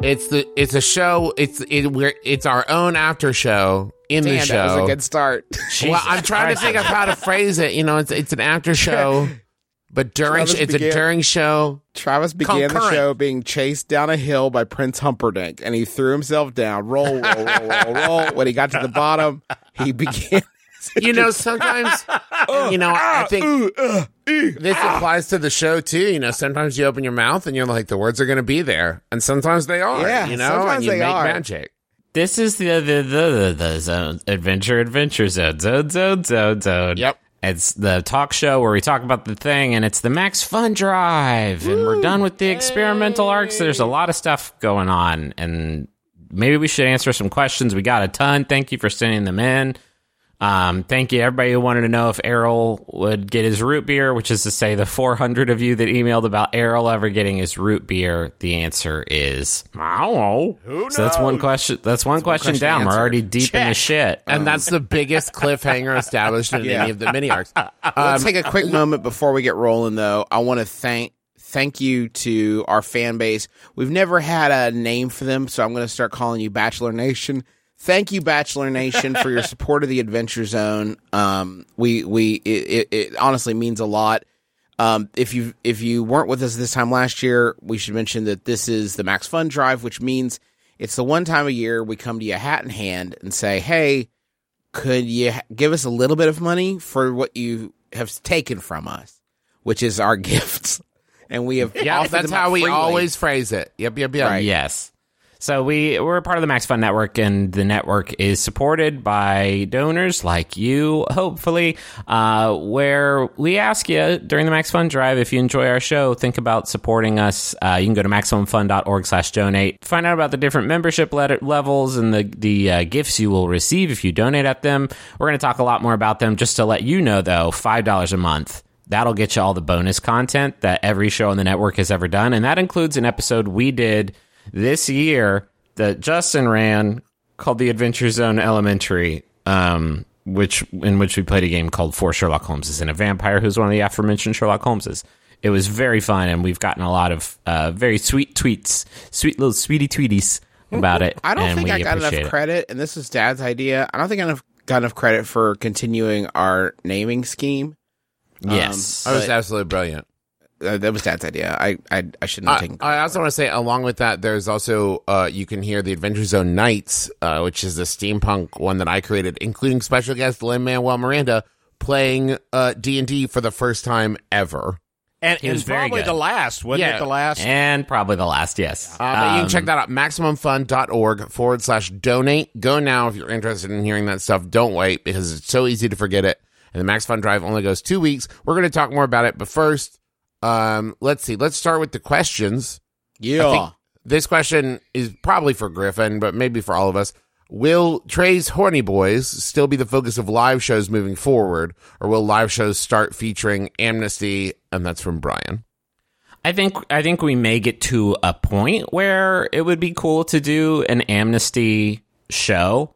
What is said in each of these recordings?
It's a show. It's our own after show in the show. That was a good start. Well, I'm trying to think of how to phrase it. It's an after show, but a during show. Travis began Concurrent. the show being chased down a hill by Prince Humperdinck, and he threw himself down. Roll, roll, roll, roll, roll. When he got to the bottom, he began. Sometimes, I think this applies to the show too. Sometimes you open your mouth and you're like, the words are going to be there, and sometimes they are. Yeah, sometimes and you they make are. magic. This is the zone. Adventure zone. Yep. It's the talk show where we talk about the thing, and it's the Max Fun Drive, and we're done with the experimental arcs. There's a lot of stuff going on, and maybe we should answer some questions. We got a ton. Thank you for sending them in. Thank you, everybody who wanted to know if Errol would get his root beer, which is to say the 400 of you that emailed about Errol ever getting his root beer. The answer is, I don't know. Who knows? So that's one question. That's one question down. We're already deep in the shit. And that's the biggest cliffhanger established in any of the mini arcs. Let's take a quick moment before we get rolling, though. I want to thank you to our fan base. We've never had a name for them, so I'm going to start calling you Bachelor Nation. Thank you, Bachelor Nation, for your support of the Adventure Zone. It honestly means a lot. If you weren't with us this time last year, we should mention that this is the Max Fun Drive, which means it's the one time a year we come to you hat in hand and say, hey, could you give us a little bit of money for what you have taken from us, which is our gifts. And we have offered that's them up how we freely. always phrase it. Yep. Right. Yes. So we're a part of the Max Fun Network, and the network is supported by donors like you, hopefully, where we ask you during the Max Fun Drive, if you enjoy our show, think about supporting us. You can go to MaximumFun.org/donate. Find out about the different membership levels and the gifts you will receive if you donate at them. We're going to talk a lot more about them. Just to let you know, though, $5 a month. That'll get you all the bonus content that every show on the network has ever done, and that includes an episode we did this year that Justin ran called The Adventure Zone Elementary, in which we played a game called For Sherlock Holmeses and a Vampire who's one of the aforementioned Sherlock Holmeses. It was very fun, and we've gotten a lot of very sweet tweets, sweet little sweetie tweeties about it. I don't think I got appreciate enough credit, and this was Dad's idea. I don't think I got enough credit for continuing our naming scheme. Yes. That was absolutely brilliant. That was Dad's idea. I shouldn't have taken credit. I also want to say, along with that, there's also, you can hear the Adventure Zone Nights, which is the steampunk one that I created, including special guest Lin-Manuel Miranda playing D&D for the first time ever. And was very probably good. the last, wasn't it? The last? And probably the last, yes. But you can check that out, MaximumFun.org/donate. Go now if you're interested in hearing that stuff. Don't wait, because it's so easy to forget it. And the Max Fun Drive only goes 2 weeks. We're going to talk more about it, but first, let's see. Let's start with the questions. Yeah. I think this question is probably for Griffin, but maybe for all of us. Will Trey's Horny Boys still be the focus of live shows moving forward, or will live shows start featuring Amnesty? And that's from Brian. I think we may get to a point where it would be cool to do an Amnesty show.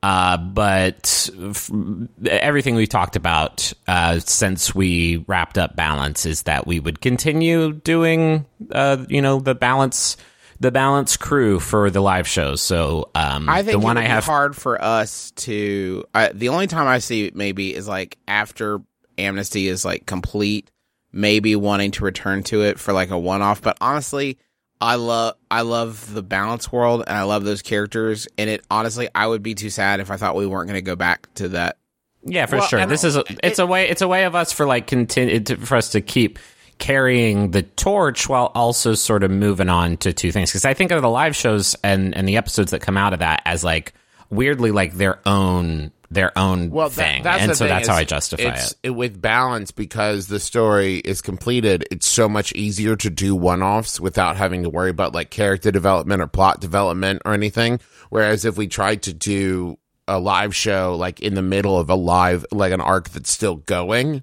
But everything we've talked about since we wrapped up Balance is that we would continue doing, the Balance crew for the live shows. So I think the one it would I have be hard for us to. The only time I see it maybe is like after Amnesty is like complete, maybe wanting to return to it for like a one-off. But honestly, I love the Balance world, and I love those characters. And it honestly, I would be too sad if I thought we weren't going to go back to that. Yeah, for sure. This is it's a way of us for like for us to keep carrying the torch while also sort of moving on to two things. Because I think of the live shows and the episodes that come out of that as like weirdly like their own thing. That's how I justify it. With Balance, because the story is completed, it's so much easier to do one-offs without having to worry about like character development or plot development or anything. Whereas if we tried to do a live show like in the middle of an arc that's still going,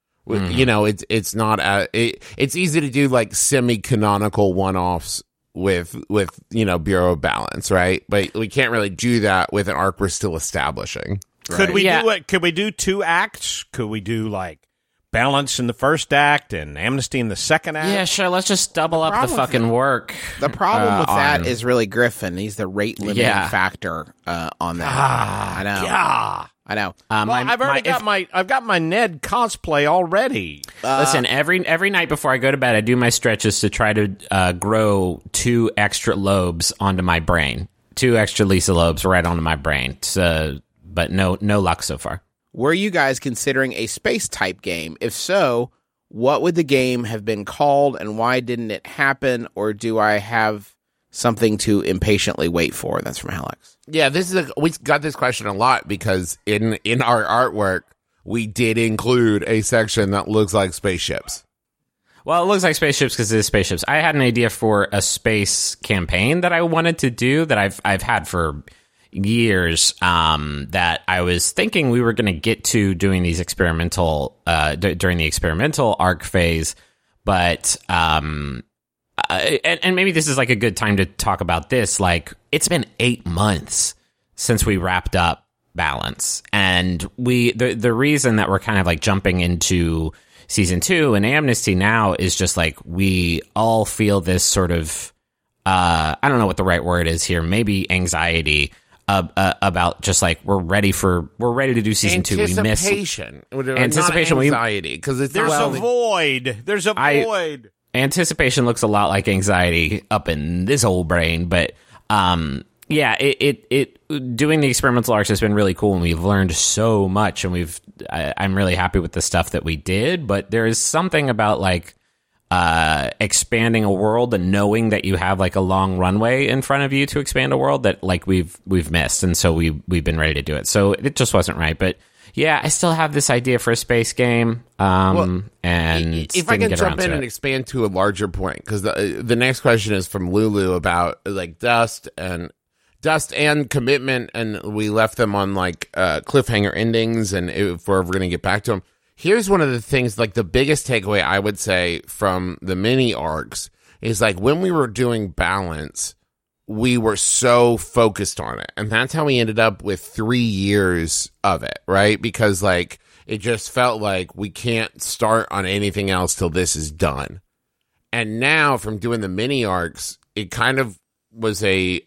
it's not it's easy to do like semi-canonical one-offs with Bureau of Balance, right? But we can't really do that with an arc we're still establishing. Could we do it? Could we do 2 acts? Could we do like Balance in the first act and Amnesty in the second act. Yeah, sure. Let's just double up the fucking work. The problem with that is really Griffin. He's the rate limiting factor on that. I know. Yeah. I know. I've got my Ned cosplay already. Listen, every night before I go to bed, I do my stretches to try to grow 2 extra lobes onto my brain. 2 extra Lisa lobes right onto my brain. So, but no luck so far. Were you guys considering a space type game? If so, what would the game have been called and why didn't it happen? Or do I have something to impatiently wait for? That's from Alex. Yeah, we got this question a lot because in our artwork, we did include a section that looks like spaceships. Well, it looks like spaceships because it is spaceships. I had an idea for a space campaign that I wanted to do that I've had for years, that I was thinking we were going to get to doing these experimental during the experimental arc phase, but and maybe this is like a good time to talk about this. Like, it's been 8 months since we wrapped up Balance, and the reason that we're kind of like jumping into season 2 and Amnesty now is just like we all feel this sort of I don't know what the right word is here, maybe anxiety about just like we're ready to do season 2. We miss anticipation, anxiety, because there's a void. There's a void. Anticipation looks a lot like anxiety up in this old brain, but yeah, it doing the experimental arcs has been really cool, and we've learned so much, and I'm really happy with the stuff that we did. But there is something about like expanding a world and knowing that you have like a long runway in front of you to expand a world that like we've missed, and so we've been ready to do it. So it just wasn't right, but. Yeah, I still have this idea for a space game, and if I can jump in and expand to a larger point, because the next question is from Lulu about like Dust and Commitment, and we left them on like cliffhanger endings, and if we're ever going to get back to them. Here's one of the things, like the biggest takeaway I would say from the mini arcs is like when we were doing Balance, we were so focused on it. And that's how we ended up with 3 years of it, right? Because like it just felt like we can't start on anything else till this is done. And now from doing the mini arcs, it kind of was a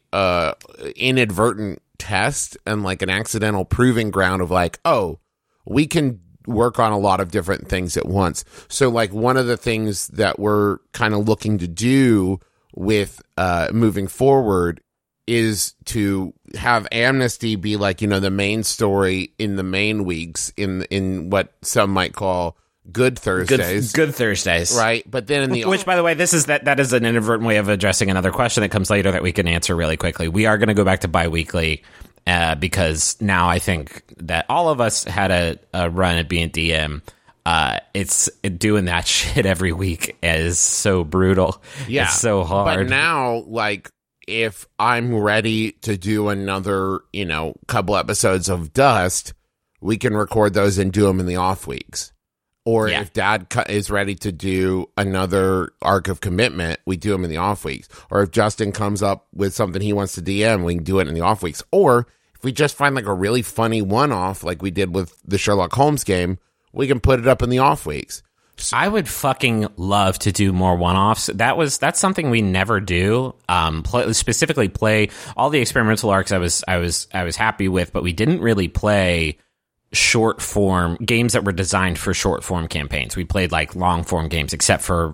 inadvertent test and like an accidental proving ground of like, oh, we can work on a lot of different things at once. So like one of the things that we're kind of looking to do with moving forward is to have Amnesty be like, you know, the main story in the main weeks in what some might call Good Thursdays. Good Thursdays. Right. But then in the which, by the way, that is an inadvertent way of addressing another question that comes later that we can answer really quickly. We are going to go back to bi-weekly because now I think that all of us had a run at B&DM. It's doing that shit every week is so brutal. Yeah. It's so hard. But now, like, if I'm ready to do another, you know, couple episodes of Dust, we can record those and do them in the off weeks. Or if Dad is ready to do another arc of Commitment, we do them in the off weeks. Or if Justin comes up with something he wants to DM, we can do it in the off weeks. Or if we just find like a really funny one-off like we did with the Sherlock Holmes game, we can put it up in the off weeks. I would fucking love to do more one-offs. That's something we never do. Specifically play all the experimental arcs. I was happy with, but we didn't really play short form games that were designed for short form campaigns. We played like long form games, except for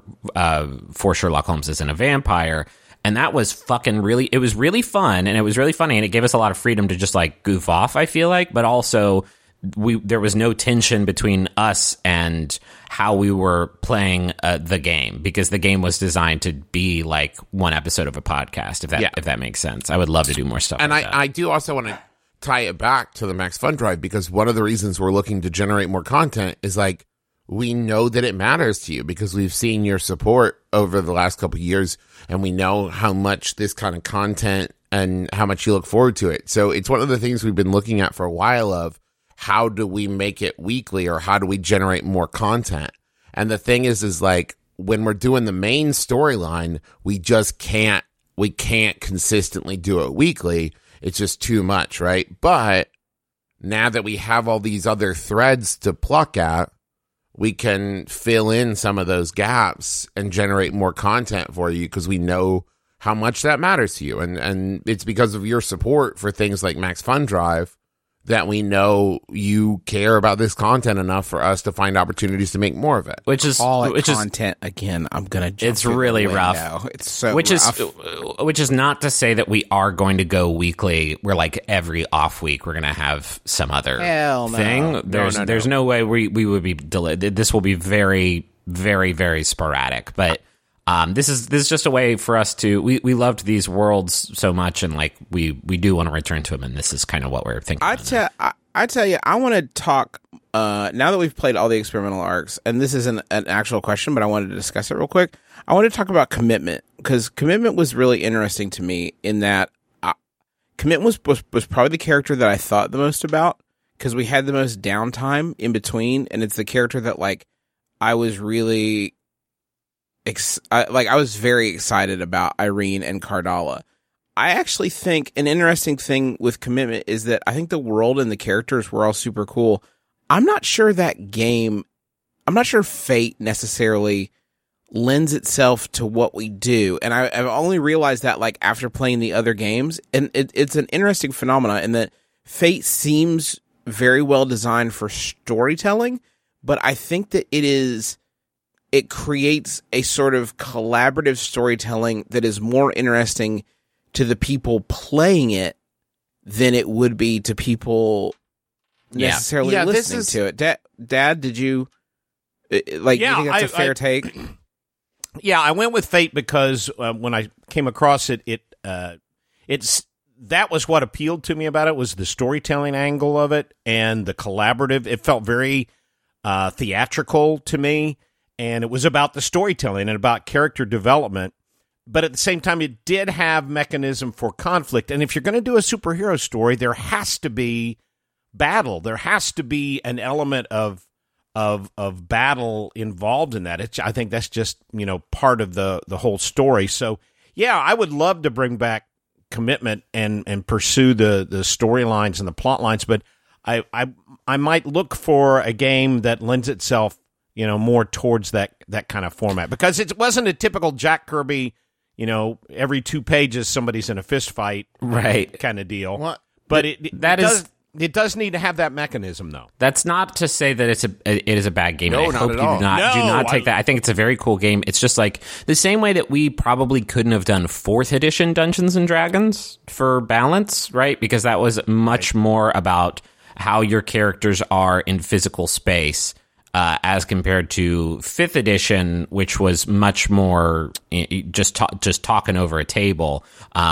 Sherlock Holmes Isn't a Vampire. And that was it was really fun, and it was really funny, and it gave us a lot of freedom to just like goof off, I feel like, but also there was no tension between us and how we were playing the game, because the game was designed to be like one episode of a podcast, if that makes sense. I would love to do more stuff. And like that. I do also want to tie it back to the Max Fun Drive, because one of the reasons we're looking to generate more content is like, we know that it matters to you because we've seen your support over the last couple of years, and we know how much this kind of content and how much you look forward to it. So it's one of the things we've been looking at for a while of, how do we make it weekly, or how do we generate more content? And the thing is like when we're doing the main storyline, we can't consistently do it weekly. It's just too much, right? But now that we have all these other threads to pluck at, we can fill in some of those gaps and generate more content for you because we know how much that matters to you. And it's because of your support for things like Max Fun Drive that we know you care about this content enough for us to find opportunities to make more of it. Which is content again. I'm gonna. It's really rough. Now. It's so which rough. Which is not to say that we are going to go weekly. We're like every off week we're gonna have some other thing. There's no way we would be delayed. This will be very, very, very sporadic. But this is just a way for us to. We loved these worlds so much, and like we do want to return to them. And this is kind of what we're thinking. I tell you, I want to talk, now that we've played all the experimental arcs, and this isn't an actual question, but I wanted to discuss it real quick. I want to talk about Commitment, because Commitment was really interesting to me in that Commitment was probably the character that I thought the most about, because we had the most downtime in between, and it's the character that, like, I was really, I was very excited about Irene and Cardala. I actually think an interesting thing with Commitment is that I think the world and the characters were all super cool. I'm not sure Fate necessarily lends itself to what we do. And I've only realized that like after playing the other games. And it's an interesting phenomenon in that Fate seems very well designed for storytelling, but I think that it creates a sort of collaborative storytelling that is more interesting to the people playing it than it would be to people necessarily listening to it. Dad, did you do you think that's a fair take? Yeah, I went with Fate because when I came across it, that was what appealed to me about it, was the storytelling angle of it and the collaborative. It felt very theatrical to me, and it was about the storytelling and about character development. But at the same time, it did have mechanism for conflict. And if you're going to do a superhero story, there has to be battle. There has to be an element of battle involved in that. I think that's just, part of the whole story. So, yeah, I would love to bring back Commitment and pursue the storylines and the plot lines. But I might look for a game that lends itself, more towards that kind of format, because it wasn't a typical Jack Kirby, every 2 pages somebody's in a fist fight, right? Kind of deal. What? But it does need to have that mechanism, though. That's not to say that it is a bad game. No, I not hope at you all. do not take that. I think it's a very cool game. It's just like the same way that we probably couldn't have done 4th edition Dungeons and Dragons for balance, right? Because that was much more about how your characters are in physical space. As compared to 5th edition, which was much more just talking over a table.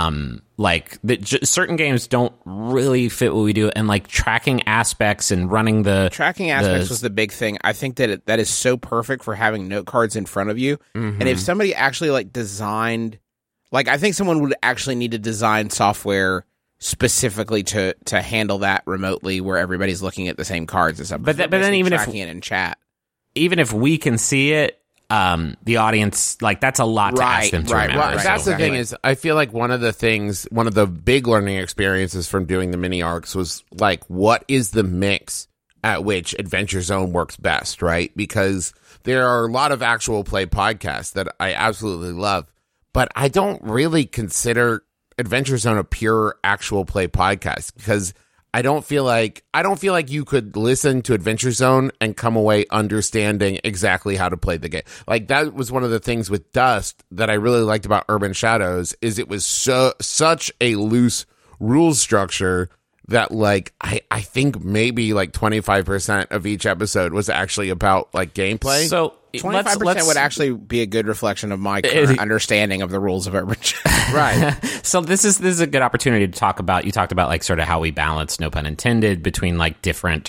Certain games don't really fit what we do, and like tracking aspects and running was the big thing. I think that that is so perfect for having note cards in front of you. Mm-hmm. And if somebody actually designed, I think someone would actually need to design software specifically to handle that remotely, where everybody's looking at the same cards and stuff. But then even if it in chat, even if we can see it, the audience, that's a lot to ask them to remember. Right. That's the thing is, I feel like one of the big learning experiences from doing the mini arcs was what is the mix at which Adventure Zone works best, right? Because there are a lot of actual play podcasts that I absolutely love, but I don't really consider Adventure Zone a pure actual play podcast, because I don't feel like you could listen to Adventure Zone and come away understanding exactly how to play the game. That was one of the things with Dust that I really liked about Urban Shadows, is it was such a loose rules structure that I think maybe 25% of each episode was actually about gameplay. So 25% would actually be a good reflection of my current understanding of the rules of Urban Shadows. Right. So this is a good opportunity to talk about. You talked about sort of how we balance, no pun intended, between different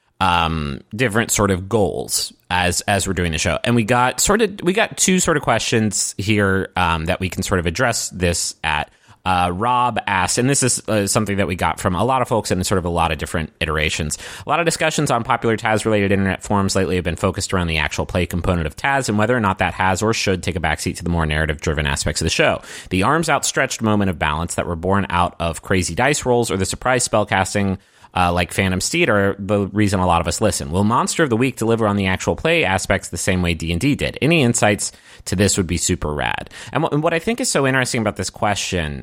sort of goals as we're doing the show. And we got 2 sort of questions here that we can sort of address this at. Rob asked, and this is something that we got from a lot of folks in sort of a lot of different iterations. A lot of discussions on popular Taz-related internet forums lately have been focused around the actual play component of Taz and whether or not that has or should take a backseat to the more narrative-driven aspects of the show. The arms outstretched moment of balance that were born out of crazy dice rolls or the surprise spellcasting like Phantom Steed are the reason a lot of us listen. Will Monster of the Week deliver on the actual play aspects the same way D&D did? Any insights to this would be super rad. And what I think is so interesting about this question,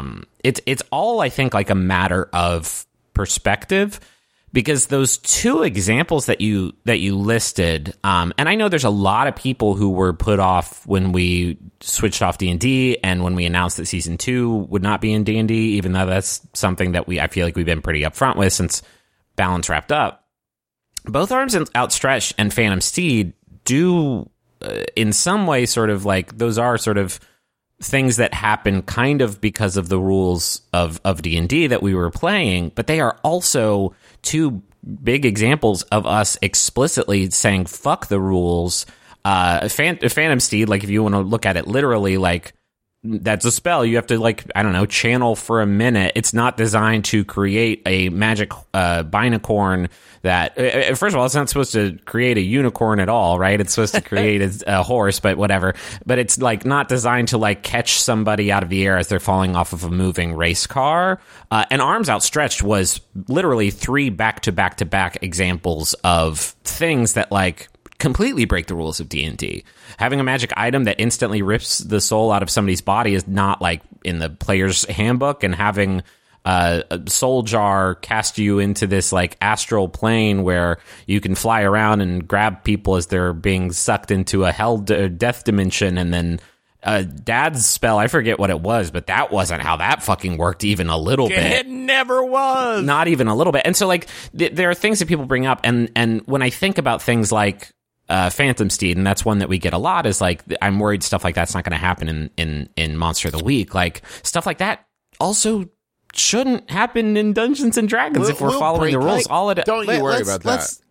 it's all, I think, like a matter of perspective, because those two examples that you listed, and I know there's a lot of people who were put off when we switched off D&D and when we announced that season 2 would not be in D&D, even though that's something that I feel like we've been pretty upfront with since Balance wrapped up. Both Arms Outstretched and Phantom Steed do, in some way, sort of like, those are sort of things that happen kind of because of the rules of D&D that we were playing, but they are also two big examples of us explicitly saying fuck the rules. Phantom Steed, like, if you want to look at it literally, like, that's a spell you have to, like, I don't know, channel for a minute. It's not designed to create a magic binacorn that, first of all, it's not supposed to create a unicorn at all, right? It's supposed to create a horse, but whatever. But it's, like, not designed to, like, catch somebody out of the air as they're falling off of a moving race car. And Arms Outstretched was literally 3 back-to-back-to-back examples of things that, like, completely break the rules of D&D. Having a magic item that instantly rips the soul out of somebody's body is not, like, in the player's handbook, and having a soul jar cast you into this, like, astral plane where you can fly around and grab people as they're being sucked into a hell death dimension, and then Dad's spell, I forget what it was, but that wasn't how that fucking worked even a little bit. It never was. Not even a little bit. And so, like, there are things that people bring up, and when I think about things like Phantom Steed, and that's one that we get a lot, is like, I'm worried stuff like that's not going to happen in Monster of the Week. Like, stuff like that also shouldn't happen in Dungeons and Dragons if we're following the rules. Don't you worry about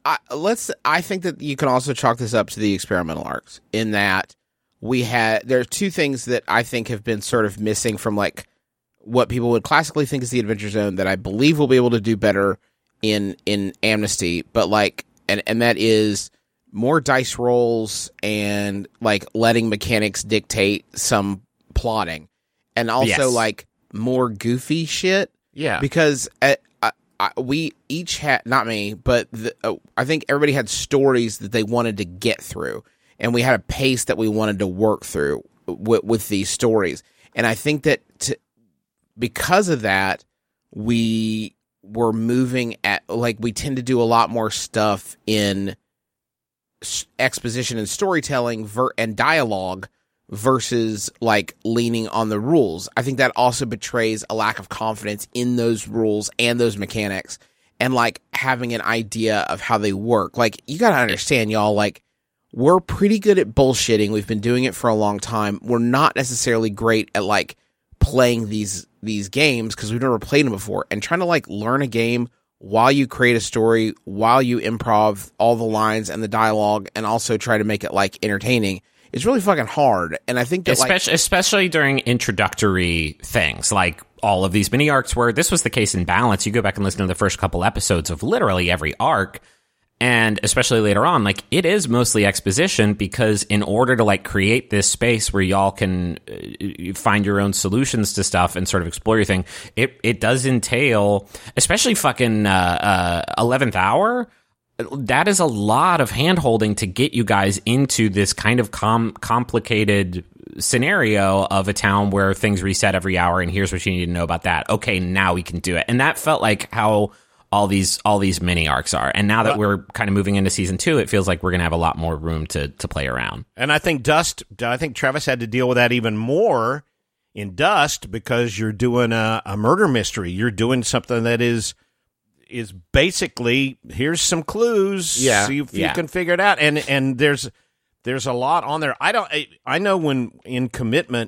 that. I think that you can also chalk this up to the experimental arcs, in that there are two things that I think have been sort of missing from, like, what people would classically think is the Adventure Zone that I believe we'll be able to do better in Amnesty, but, like, and that is more dice rolls and, like, letting mechanics dictate some plotting, and also like more goofy shit. Yeah, because we each had, not me, but I think everybody had stories that they wanted to get through, and we had a pace that we wanted to work through with these stories. And I think that because of that, we were moving at, like, we tend to do a lot more stuff in exposition and storytelling and dialogue versus, like, leaning on the rules. I think that also betrays a lack of confidence in those rules and those mechanics, and, like, having an idea of how they work. Like, you gotta understand, y'all, like, we're pretty good at bullshitting. We've been doing it for a long time. We're not necessarily great at, like, playing these games because we've never played them before, and trying to, like, learn a game while you create a story, while you improv all the lines and the dialogue, and also try to make it, like, entertaining, it's really fucking hard. And I think that, especially during introductory things, like all of these mini arcs, where this was the case in Balance. You go back and listen to the first couple episodes of literally every arc, and especially later on, like, it is mostly exposition, because in order to, like, create this space where y'all can find your own solutions to stuff and sort of explore your thing, it does entail, especially fucking 11th Hour, that is a lot of hand-holding to get you guys into this kind of complicated scenario of a town where things reset every hour, and here's what you need to know about that. Okay, now we can do it. And that felt like how all these mini arcs are. And now that we're kind of moving into season 2, it feels like we're going to have a lot more room to play around. And I think Travis had to deal with that even more in Dust, because you're doing a murder mystery. You're doing something that is basically, here's some clues. See if you can figure it out. And there's a lot on there. I know when in Commitment,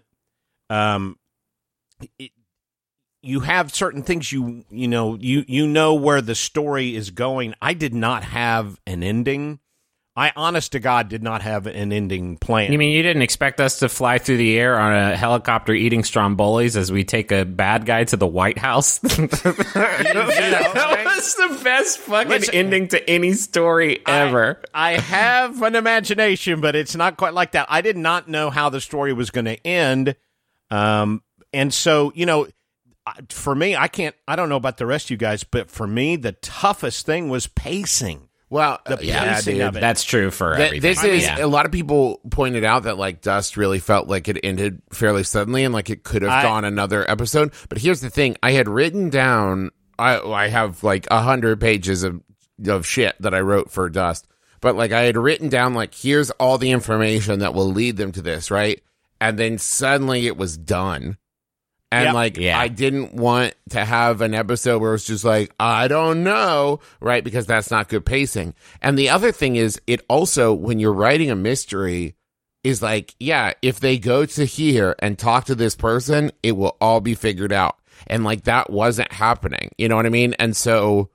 you have certain things you know where the story is going. I did not have an ending. I, honest to God, did not have an ending plan. You mean you didn't expect us to fly through the air on a helicopter eating Strombolis as we take a bad guy to the White House? That was the best fucking ending to any story ever. I have an imagination, but it's not quite like that. I did not know how the story was going to end. And so, for me, I don't know about the rest of you guys, but for me, the toughest thing was pacing. Well, The Yeah, pacing dude, of it. that's true for everything. This is Yeah. a lot of people pointed out that like Dust really felt like it ended fairly suddenly and like it could have gone another episode. But here's the thing: I had written down. I have like 100 pages of shit that I wrote for Dust, but like I had written down like here's all the information that will lead them to this, right? And then suddenly it was done. And Yep. I didn't want to have an episode where it's just like, I don't know, right? Because that's not good pacing. And the other thing is, it also, when you're writing a mystery, is like, yeah, if they go to here and talk to this person, it will all be figured out. And like, that wasn't happening. You know what I mean? And so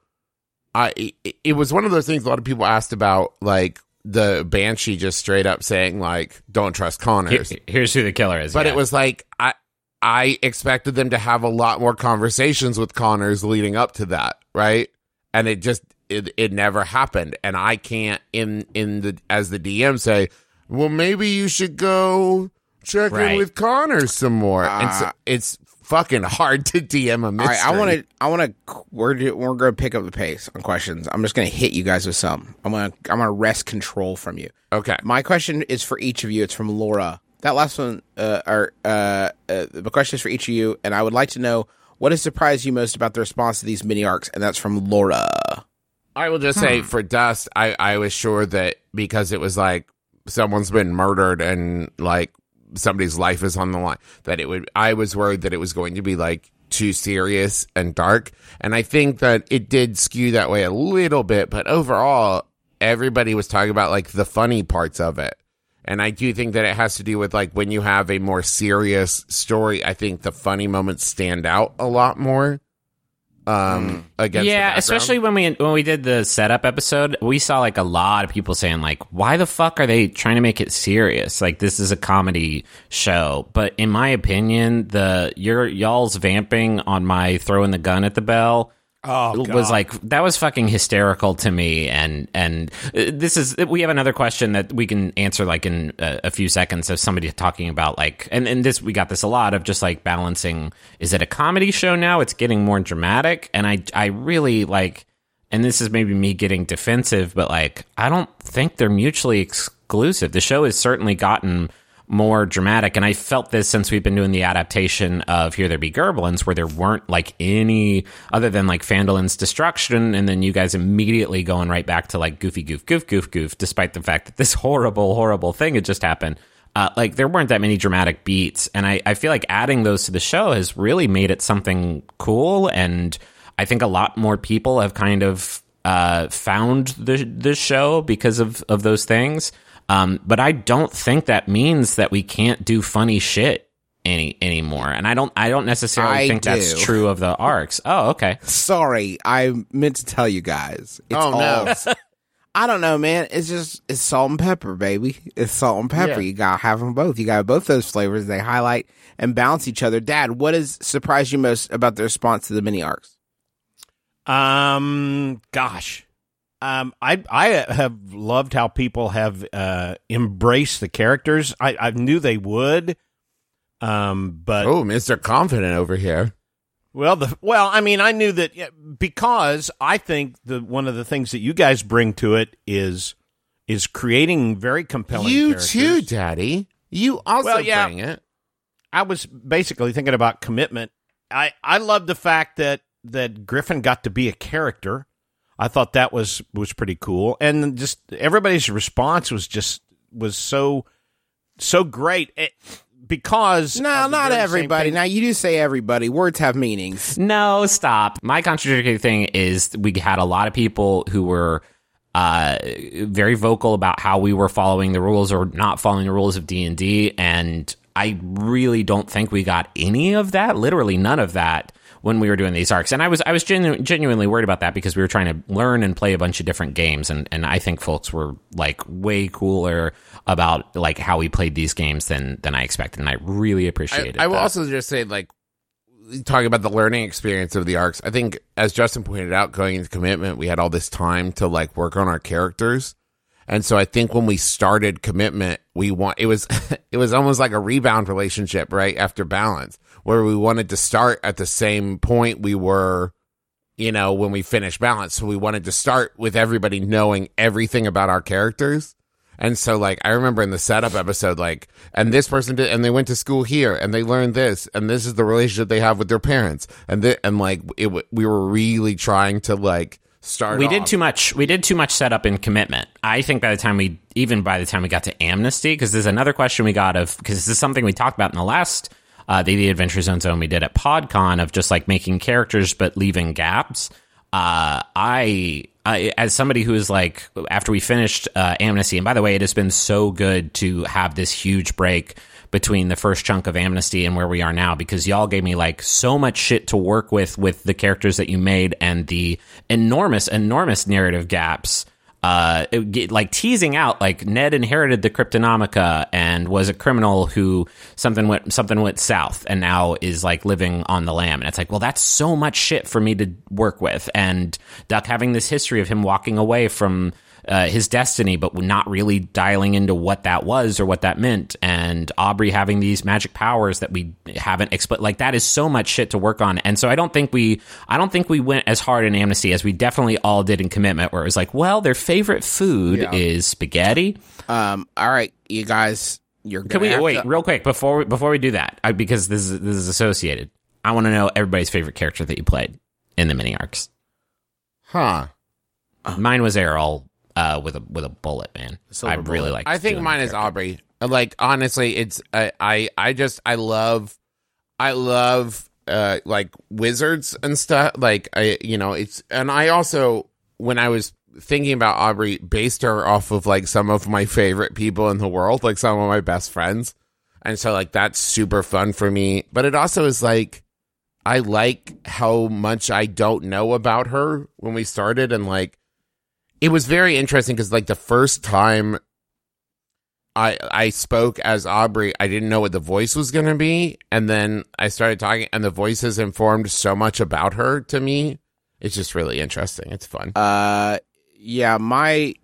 it was one of those things a lot of people asked about, like, the Banshee just straight up saying, like, don't trust Connors. Here's who the killer is. But yeah. it was like, I expected them to have a lot more conversations with Connors leading up to that, right? And it never happened. And I can't as the DM say, well, maybe you should go check in with Connors some more. And so it's fucking hard to DM a mystery. All right, we're going to pick up the pace on questions. I'm just going to hit you guys with some. I'm going to wrest control from you. Okay. My question is for each of you. It's from Laura. That last one, the question is for each of you, and I would like to know what has surprised you most about the response to these mini arcs, and that's from Laura. I will just say for Dust, I was sure that because it was like someone's been murdered and like somebody's life is on the line, that I was worried that it was going to be like too serious and dark. And I think that it did skew that way a little bit, but overall, everybody was talking about like the funny parts of it. And I do think that it has to do with like when you have a more serious story, I think the funny moments stand out a lot more. Against the background. Especially when we did the setup episode, we saw like a lot of people saying like, why the fuck are they trying to make it serious? Like, this is a comedy show. But in my opinion, y'all's vamping on my throwing the gun at the bell was like, that was fucking hysterical to me. And we have another question that we can answer like in a few seconds of somebody talking about like, and this, we got this a lot of just like balancing, is it a comedy show now? It's getting more dramatic. And I really like, and this is maybe me getting defensive, but like, I don't think they're mutually exclusive. The show has certainly gotten more dramatic, and I felt this since we've been doing the adaptation of Here There Be Gerblins, where there weren't like any other than like Phandolin's destruction, and then you guys immediately going right back to like goofy goof, despite the fact that this horrible thing had just happened. Like, there weren't that many dramatic beats, and I feel like adding those to the show has really made it something cool, and I think a lot more people have kind of found the show because of those things. But I don't think that means that we can't do funny shit anymore. And I don't necessarily think that's true of the arcs. Oh, okay. Sorry, I meant to tell you guys. It's no. I don't know, man. It's salt and pepper, baby. It's salt and pepper. Yeah. You gotta have them both. You got both those flavors. They highlight and balance each other. Dad, what has surprised you most about the response to the mini arcs? Gosh. I have loved how people have embraced the characters. I knew they would, but Mr. Confident over here. I mean, I knew that because I think one of the things that you guys bring to it is creating very compelling. You characters. too, Daddy. You also bring it. I was basically thinking about commitment. I love the fact that Griffin got to be a character. I thought that was pretty cool, and just everybody's response was so great because No, not everybody. Now, you do say everybody. Words have meanings. No, stop. My contradictory thing is we had a lot of people who were very vocal about how we were following the rules or not following the rules of D&D, and I really don't think we got any of that, literally none of that, when we were doing these arcs. And I was genuinely worried about that because we were trying to learn and play a bunch of different games, and I think folks were like way cooler about like how we played these games than I expected, and I really appreciated it. I will also just say, like, talking about the learning experience of the arcs, I think, as Justin pointed out, going into Commitment, we had all this time to like work on our characters. And so I think when we started Commitment, it was almost like a rebound relationship right after Balance, where we wanted to start at the same point we were, when we finished Balance. So we wanted to start with everybody knowing everything about our characters. And so, like, I remember in the setup episode, like, and this person did, and they went to school here, and they learned this, and this is the relationship they have with their parents, we were really trying to, like, start. We did too much. We did too much setup and commitment. I think by the time we got to Amnesty, because there's another question we got because this is something we talked about in the last the Adventure Zone we did at PodCon, of just like making characters but leaving gaps. I as somebody who is like, after we finished Amnesty, and by the way, it has been so good to have this huge break between the first chunk of Amnesty and where we are now, because y'all gave me like so much shit to work with the characters that you made, and the enormous narrative gaps. Like teasing out, like, Ned inherited the Cryptonomica and was a criminal who something went south and now is like living on the lam. And it's like, well, that's so much shit for me to work with. And Duck having this history of him walking away from his destiny, but not really dialing into what that was or what that meant. And Aubrey having these magic powers that we haven't explained. Like, that is so much shit to work on. And so I don't think we went as hard in Amnesty as we definitely all did in Commitment, where it was like, well, their favorite food is spaghetti. All right, you guys, you're Can we wait real quick before we do that? Because this is associated. I want to know everybody's favorite character that you played in the mini arcs. Huh. Mine was Errol. With a bullet, man. I really like. I think mine is Aubrey. Like, honestly, it's I love like wizards and stuff. Like, and I also, when I was thinking about Aubrey, based her off of like some of my favorite people in the world, like some of my best friends, and so like that's super fun for me. But it also is like, I like how much I don't know about her when we started, and like. It was very interesting because, like, the first time I spoke as Aubrey, I didn't know what the voice was going to be. And then I started talking, and the voice has informed so much about her to me. It's just really interesting. It's fun. Yeah, my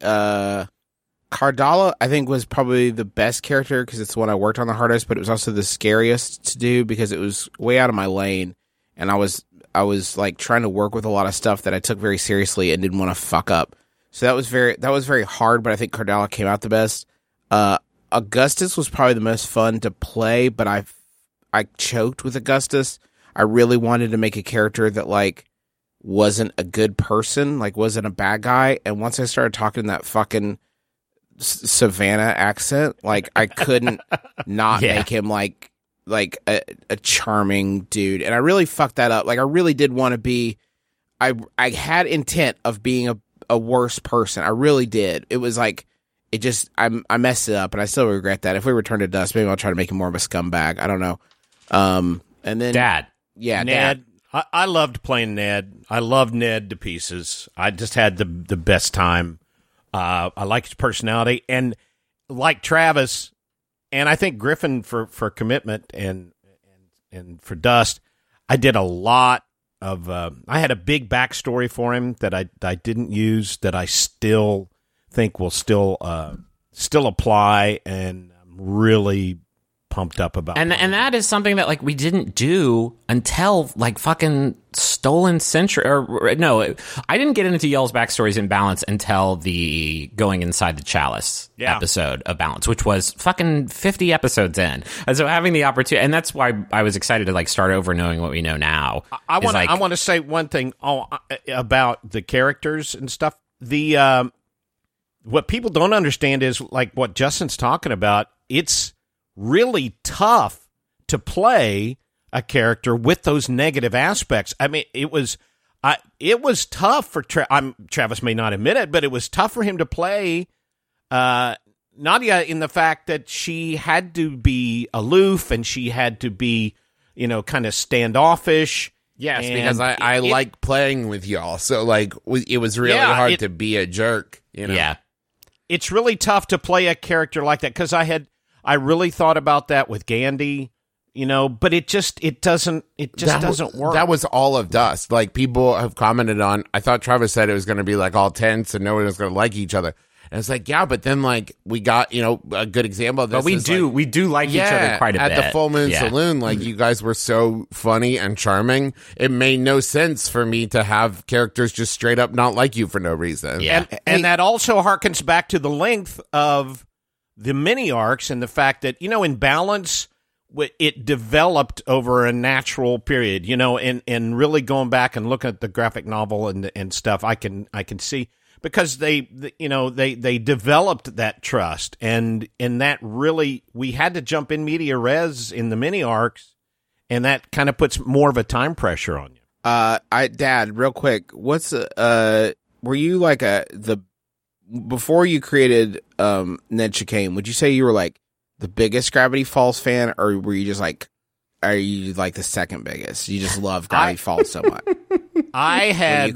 Cardala, I think, was probably the best character because it's the one I worked on the hardest, but it was also the scariest to do because it was way out of my lane. And I was like trying to work with a lot of stuff that I took very seriously and didn't want to fuck up. So that was very hard, but I think Cardala came out the best. Augustus was probably the most fun to play, but I choked with Augustus. I really wanted to make a character that like wasn't a good person, like wasn't a bad guy. And once I started talking that fucking Savannah accent, like I couldn't not make him like a charming dude. And I really fucked that up. Like I really did want to be. I had intent of being a worse person. I really did. It was like, it just, I messed it up, and I still regret that. If we return to Dust, maybe I'll try to make him more of a scumbag. I don't know. And then Dad. Yeah, Ned. Dad. I loved playing Ned. I loved Ned to pieces. I just had the best time. I liked his personality, and like Travis, and I think Griffin for Commitment and for Dust, I did a lot of I had a big backstory for him that I didn't use, that I still think will still apply, and I'm really pumped up about. And that is something that like we didn't do until like fucking Stolen Century, or no, I didn't get into y'all's backstories in Balance until the Going Inside the Chalice episode of Balance, which was fucking 50 episodes in. And so having the opportunity, and that's why I was excited to like start over knowing what we know now. I want to say one thing about the characters and stuff. The what people don't understand is like what Justin's talking about. It's really tough to play a character with those negative aspects. I mean, it was tough for Travis may not admit it, but it was tough for him to play Nadia in the fact that she had to be aloof and she had to be, kind of standoffish. Yes, because I like playing with y'all. So like it was really hard to be a jerk. Yeah, it's really tough to play a character like that because I really thought about that with Gandhi, but it doesn't work. That was all of Dust. Like people have commented on, I thought Travis said it was going to be like all tense and no one was going to like each other. And it's like, yeah, but then like we got, a good example of this. But we do like each other quite a bit. At the Full Moon Saloon, like you guys were so funny and charming. It made no sense for me to have characters just straight up not like you for no reason. Yeah. And that also harkens back to the length of the mini arcs and the fact that, in Balance, it developed over a natural period, and really going back and looking at the graphic novel and stuff, I can see, because they developed that trust, and that really, we had to jump in media res in the mini arcs, and that kind of puts more of a time pressure on you. Dad, real quick, were you like before you created Ned Chicane, would you say you were like the biggest Gravity Falls fan, or were you just like, are you like the second biggest? You just love Gravity Falls so much. I had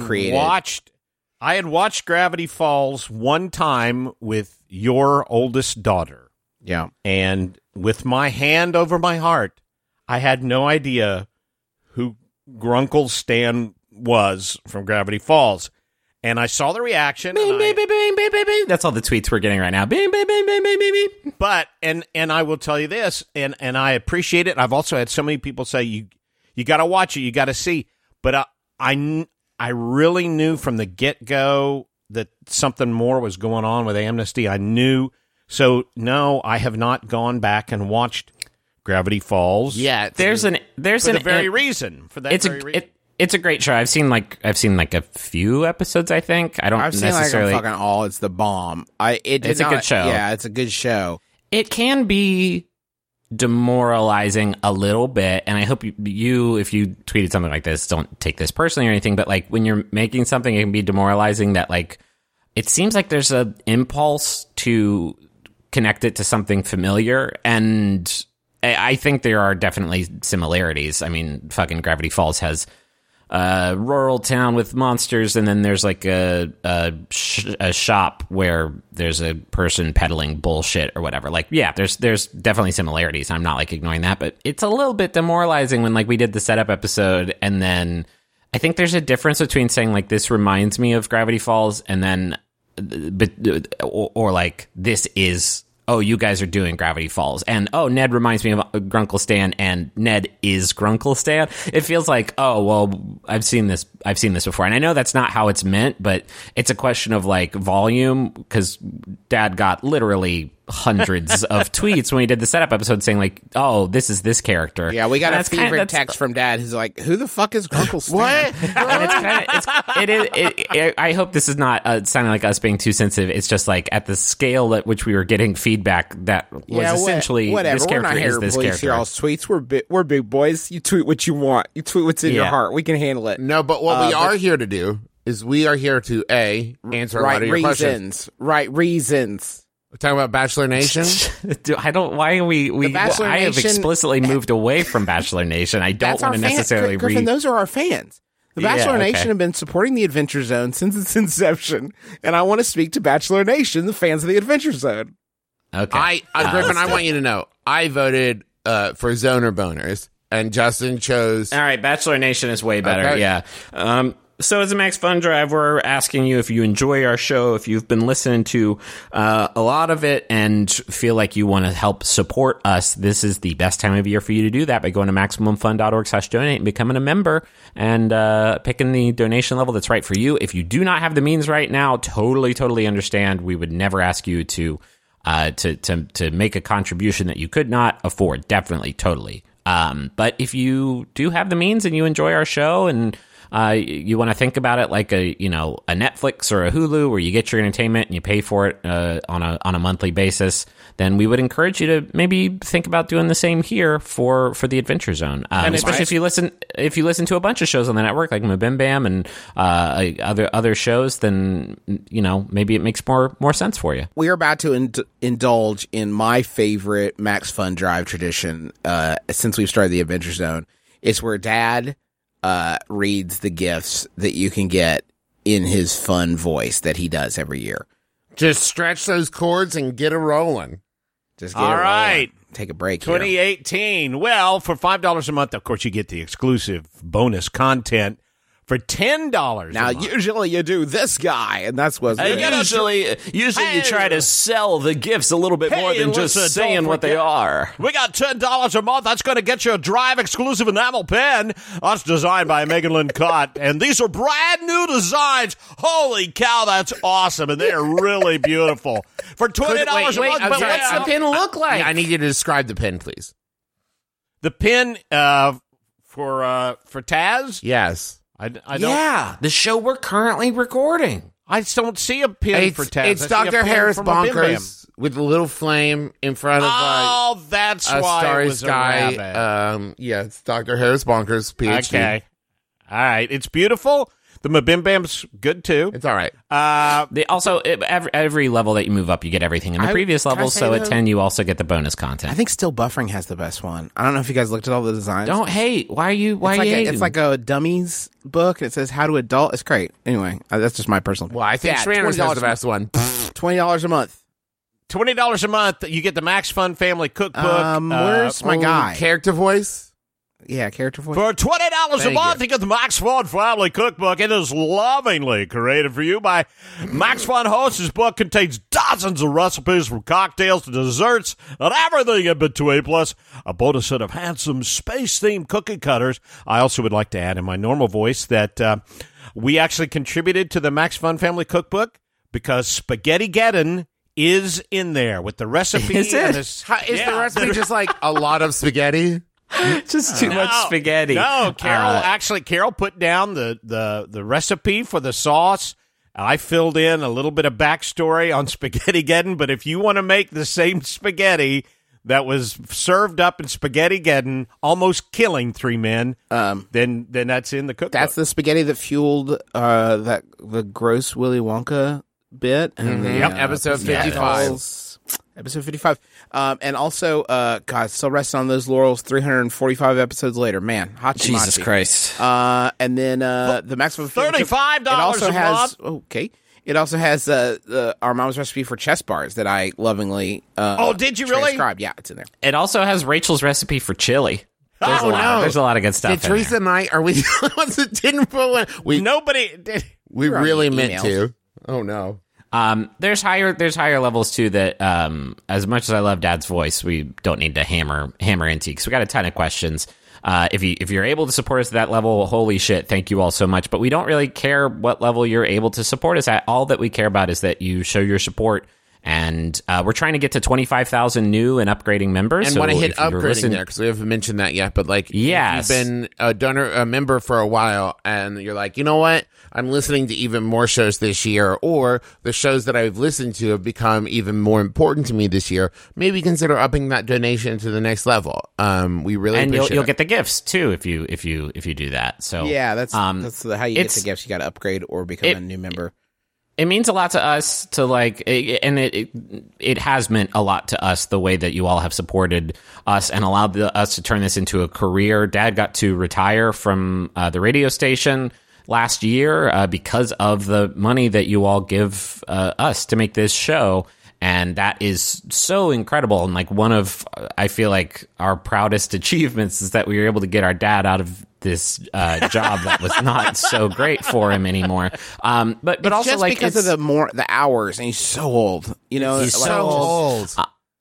watched Gravity Falls one time with your oldest daughter. Yeah. And with my hand over my heart, I had no idea who Grunkle Stan was from Gravity Falls. And I saw the reaction. Bing, bing, bing, bing, bing, bing, bing. That's all the tweets we're getting right now. Bing, bing, bing, bing, bing, bing, bing. But, and I will tell you this, and I appreciate it. I've also had so many people say, you got to watch it, you got to see. But I really knew from the get-go that something more was going on with Amnesty. I knew. So, no, I have not gone back and watched Gravity Falls. Yeah, there's for that very reason. It's a great show. I've seen like a few episodes. I think I've seen necessarily like fucking all. It's the bomb. It's a good show. Yeah, it's a good show. It can be demoralizing a little bit, and I hope you if you tweeted something like this, don't take this personally or anything. But like when you're making something, it can be demoralizing. That like it seems like there's an impulse to connect it to something familiar, and I think there are definitely similarities. I mean, fucking Gravity Falls has a rural town with monsters, and then there's like a shop where there's a person peddling bullshit or whatever. Like, yeah, there's definitely similarities. I'm not like ignoring that, but it's a little bit demoralizing when like we did the setup episode, and then I think there's a difference between saying like this reminds me of Gravity Falls, and then or like this is, oh, you guys are doing Gravity Falls, and oh, Ned reminds me of Grunkle Stan, and Ned is Grunkle Stan. It feels like, oh, well, I've seen this before, and I know that's not how it's meant, but it's a question of like volume, because Dad got literally hundreds of tweets when we did the setup episode saying like, oh, this is this character. Yeah, we got a favorite text from Dad who's like, who the fuck is Grunkle Stan? What? And it I hope this is not sounding like us being too sensitive. It's just like at the scale at which we were getting feedback that was essentially whatever. This character is this character. Y'all's tweets. We're big boys. You tweet what you want. You tweet what's in your heart. We can handle it. No, but what we are here to do is we are here to answer a lot of your questions. Right reasons. We're talking about Bachelor Nation. Why are we? I have explicitly moved away from Bachelor Nation. I don't want to necessarily Griffin, those are our fans. The Bachelor Nation have been supporting the Adventure Zone since its inception, and I want to speak to Bachelor Nation, the fans of the Adventure Zone. Okay, Griffin, I want you to know, I voted for Zoner Boners, and Justin chose. All right, Bachelor Nation is way better. Okay. Yeah. So as a Max Fun Drive, we're asking you if you enjoy our show, if you've been listening to a lot of it and feel like you want to help support us, this is the best time of year for you to do that by going to MaximumFun.org/donate and becoming a member and picking the donation level that's right for you. If you do not have the means right now, totally understand. We would never ask you to make a contribution that you could not afford. Definitely, totally. But if you do have the means and you enjoy our show and you want to think about it like a Netflix or a Hulu where you get your entertainment and you pay for it on a monthly basis, then we would encourage you to maybe think about doing the same here for the Adventure Zone. And especially if you listen to a bunch of shows on the network like Mabim Bam and other shows, then maybe it makes more sense for you. We are about to indulge in my favorite Max Fun Drive tradition since we've started the Adventure Zone. It's where Dad reads the gifts that you can get in his fun voice that he does every year. Just stretch those chords and get it rolling. All right. Take a break 2018. Well, for $5 a month, of course, you get the exclusive bonus content For $10 Now, a month. usually you do this guy, and that's what's Usually you try to sell the gifts a little bit more than just listen, saying don't what they forget. are. We got $10 a month. That's going to get you a Drive exclusive enamel pen. That's designed by Megan Lynn Cott. And these are brand new designs. Holy cow, that's awesome. And they're really beautiful. For $20 a month. I'm but sorry, what's I'm- the pin look like? Yeah, I need you to describe the pin, please. The pin for Taz? Yes. I don't. Yeah, the show we're currently recording. I don't see a pin for Taz. It's I see a Dr. pin Harris from a Bim Bam. Bonkers with a little flame in front of Oh, that's a why Starry it was Sky. a rabbit. Yeah, it's Dr. Harris Bonkers, PhD. Okay. All right. It's beautiful. The Mabim Bam's good, too. It's all right. They also every level that you move up, you get everything in the previous can I levels. say So at though- 10, you also get the bonus I content. think Still Buffering has the best one. I don't know if you guys looked at all the designs. Don't hate. Why are you? Why It's are like you? it's like a dummies book, and it says how to adult. It's great. Anyway, that's just my personal. Well, I think Yeah, Shredder's has the $20 best one. $20 a month. $20 a month, you get the Max Fun Family Cookbook. Where's my guy? Character voice? Yeah, character voice. For $20 a Thank month, you. you get the Max Fun Family Cookbook. It is lovingly created for you by Max Fun hosts. His book contains dozens of recipes from cocktails to desserts and everything in between, plus a bonus set of handsome space-themed cookie cutters. I also would like to add in my normal voice that we actually contributed to the Max Fun Family Cookbook because Spaghetti-Geddon is in there with the recipe. Is it? and Is the recipe just like a lot of spaghetti? just too much spaghetti. No, Carol put down the recipe for the sauce. I filled in a little bit of backstory on Spaghetti-Geddon, but if you want to make the same spaghetti that was served up in Spaghetti-Geddon, almost killing 3 men, then that's in the cookbook. That's the spaghetti that fueled the gross Willy Wonka bit. And the, Episode 55. Episode 55. And also, God, still resting on those laurels 345 episodes later. Man, Jesus Hachimachi. Christ. And then the maximum $35 It also a has month. okay. It also has our mom's recipe for chess bars that I lovingly. Did you really? transcribed. Yeah, it's in there. It also has Rachel's recipe for chili. There's Oh, no. There's a lot of good stuff. Did in Teresa there. and I, are we the only ones that didn't put one? Nobody did. We We're on really the meant emails. to. Oh, no. There's higher levels too that as much as I love Dad's voice, we don't need to hammer into because we got a ton of questions. If you're able to support us at that level, holy shit, thank you all so much. But we don't really care what level you're able to support us at. All that we care about is that you show your support. And we're trying to get to 25,000 new and upgrading members. And so want to hit if you're upgrading listening- there because we haven't mentioned that yet. But like, Yes. if you've been a member for a while, and you're like, you know what, I'm listening to even more shows this year, or the shows that I've listened to have become even more important to me this year. Maybe consider upping that donation to the next level. We really and appreciate you'll it. get the gifts too if you do that. So Yeah, that's how you get it's- the gifts. You got to upgrade or become a new member. It means a lot to us to and it has meant a lot to us the way that you all have supported us and allowed us to turn this into a career. Dad got to retire from the radio station last year because of the money that you all give us to make this show. And that is so incredible. And like one of, I feel like our proudest achievements is that we were able to get our dad out of this job that was not so great for him anymore. But It's also just like because of the hours, and he's so old. You know, He's like, so old.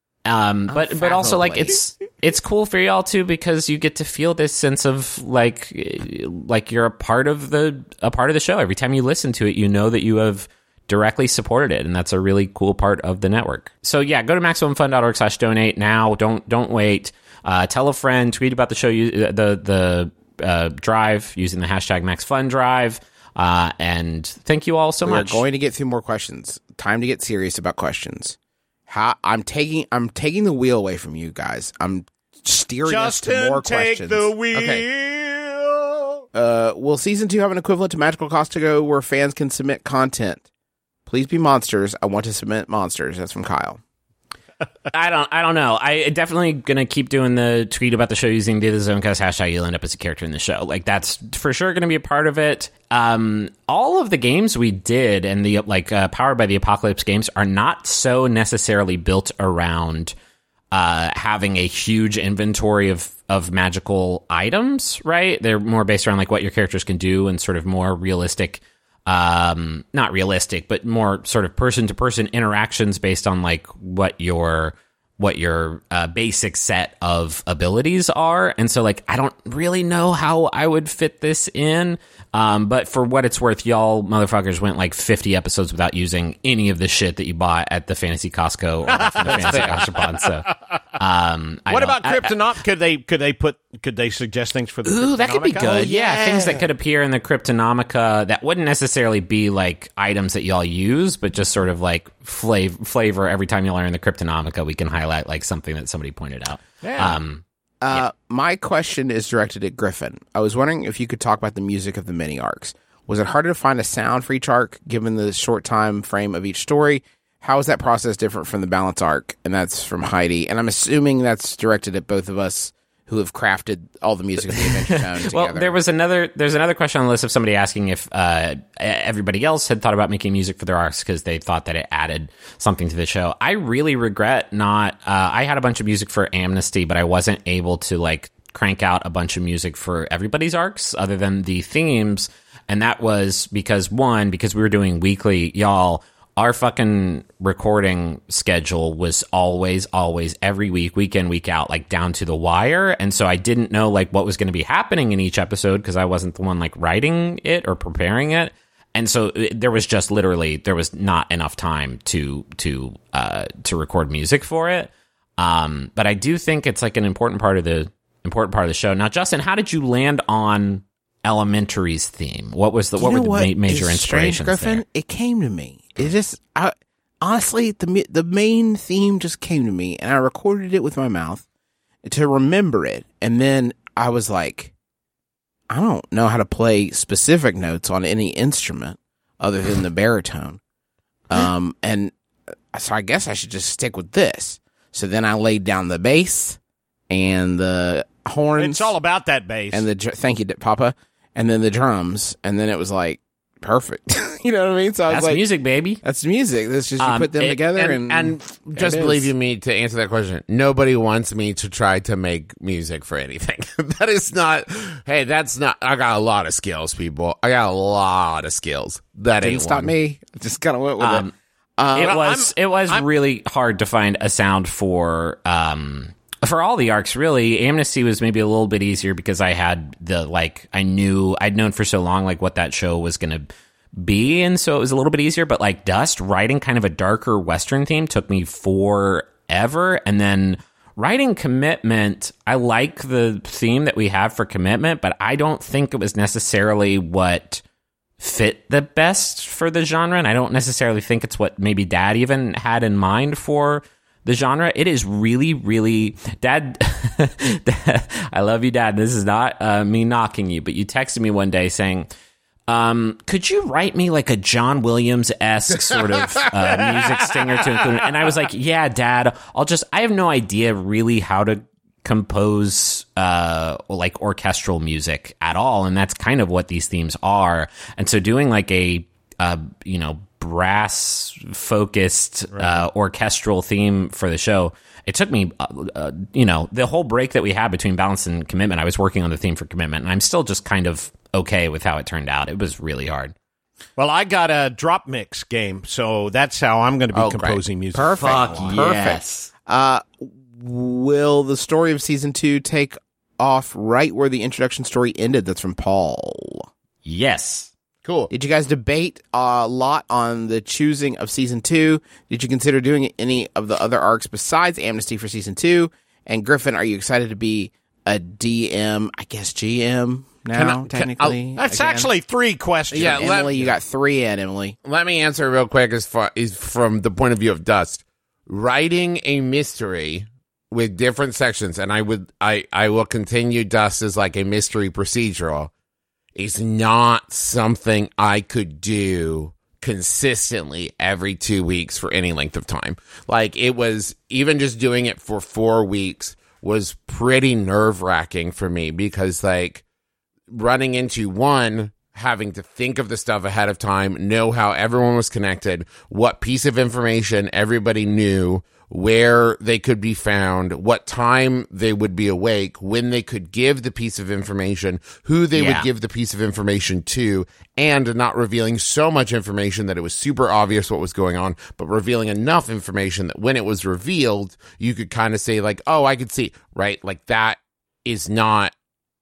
but also like Unfathomably. it's cool for y'all too because you get to feel this sense of like you're a part of the show. Every time you listen to it, you know that you have directly supported it, and that's a really cool part of the network. So yeah, go to MaximumFun.org/donate now. Don't wait. Tell a friend, tweet about the show, the drive using the hashtag MaxFunDrive. And thank you all so We're much. going to get through more questions. Time to get serious about questions. I'm taking the wheel away from you guys. I'm steering us to more take questions. the wheel. Okay. Will season 2 have an equivalent to Magical Costigo where fans can submit content? Please be monsters. I want to submit monsters. That's from Kyle. I don't know. I definitely gonna keep doing the tweet about the show using the Zonecast hashtag. You'll end up as a character in the show. Like that's for sure gonna be a part of it. All of the games we did and the Powered by the Apocalypse games are not so necessarily built around having a huge inventory of of magical items, right? They're more based around like what your characters can do and sort of more realistic, not realistic, but more sort of person to person interactions based on like what your basic set of abilities are. And so like I don't really know how I would fit this in. But for what it's worth, y'all motherfuckers went like 50 episodes without using any of the shit that you bought at the Fantasy Costco or the Fantasy Gashapon. So, what about Cryptonomicon? Could they suggest things for the Ooh, that could be Cryptonomicon? good. Yeah, things that could appear in the Cryptonomica that wouldn't necessarily be like items that y'all use, but just sort of like flavor every time you learn the Cryptonomica, we can highlight like something that somebody pointed out. Yeah. My question is directed at Griffin. I was wondering if you could talk about the music of the mini arcs. Was it harder to find a sound for each arc, given the short time frame of each story? How is that process different from the Balance arc? And that's from Heidi. And I'm assuming that's directed at both of us who have crafted all the music of the Adventure Zone together. Well, there's another question on the list of somebody asking if everybody else had thought about making music for their arcs because they thought that it added something to the show. I really regret not. I had a bunch of music for Amnesty, but I wasn't able to like crank out a bunch of music for everybody's arcs other than the themes, and that was because we were doing weekly, y'all. Our fucking recording schedule was always every week in, week out, like down to the wire. And so I didn't know like what was going to be happening in each episode because I wasn't the one like writing it or preparing it. And so there was just literally, there was not enough time to record music for it. But I do think it's like an important part of the show. Now, Justin, how did you land on Elementary's theme? What were the major inspirations Griffin? there? It came to me. It just, honestly, the main theme just came to me, and I recorded it with my mouth to remember it. And then I was like, I don't know how to play specific notes on any instrument other than the baritone. And so I guess I should just stick with this. So then I laid down the bass and the horns. It's all about that bass. And thank you, Papa. And then the drums. And then it was like, perfect. You know what I mean? So I was That's like, music, baby. that's music. That's just you put them together and just believe you me to answer that question. Nobody wants me to try to make music for anything. That is not. Hey, that's not. I got a lot of skills, people. I got a lot of skills. That didn't ain't stop one. me. I just kind of went with it. It was really hard to find a sound for all the arcs. Really, Amnesty was maybe a little bit easier because I had I'd known for so long like what that show was going to be, and so it was a little bit easier. But like Dust, writing kind of a darker Western theme took me forever, and then writing Commitment, I like the theme that we have for Commitment, but I don't think it was necessarily what fit the best for the genre, and I don't necessarily think it's what maybe Dad even had in mind for the genre. It is really, really... Dad, I love you, Dad. This is not me knocking you, but you texted me one day saying, could you write me like a John Williams-esque sort of music stinger to include? And I was like, yeah, Dad, I have no idea really how to compose like orchestral music at all, and that's kind of what these themes are. And so doing like a brass focused orchestral theme for the show, it took me the whole break that we had between Balance and Commitment, I was working on the theme for Commitment, and I'm still just kind of okay with how it turned out. It was really hard. Well, I got a drop mix game, so that's how I'm going to be composing music. Perfect. Yes. Will the story of season 2 take off right where the introduction story ended? That's from Paul. Yes. Cool. Did you guys debate a lot on the choosing of season 2? Did you consider doing any of the other arcs besides Amnesty for season 2? And Griffin, are you excited to be a DM, I guess GM now, technically? That's actually 3 questions. Yeah, Emily, you got 3 in, Emily. Let me answer real quick as far as from the point of view of Dust. Writing a mystery with different sections, and I will continue Dust as like a mystery procedural, is not something I could do consistently every 2 weeks for any length of time. Like, it was, even just doing it for 4 weeks was pretty nerve-wracking for me, because like running into having to think of the stuff ahead of time, know how everyone was connected, what piece of information everybody knew, where they could be found, what time they would be awake, when they could give the piece of information, who they would give the piece of information to, and not revealing so much information that it was super obvious what was going on, but revealing enough information that when it was revealed, you could kind of say like, oh, I could see, right? Like that is not,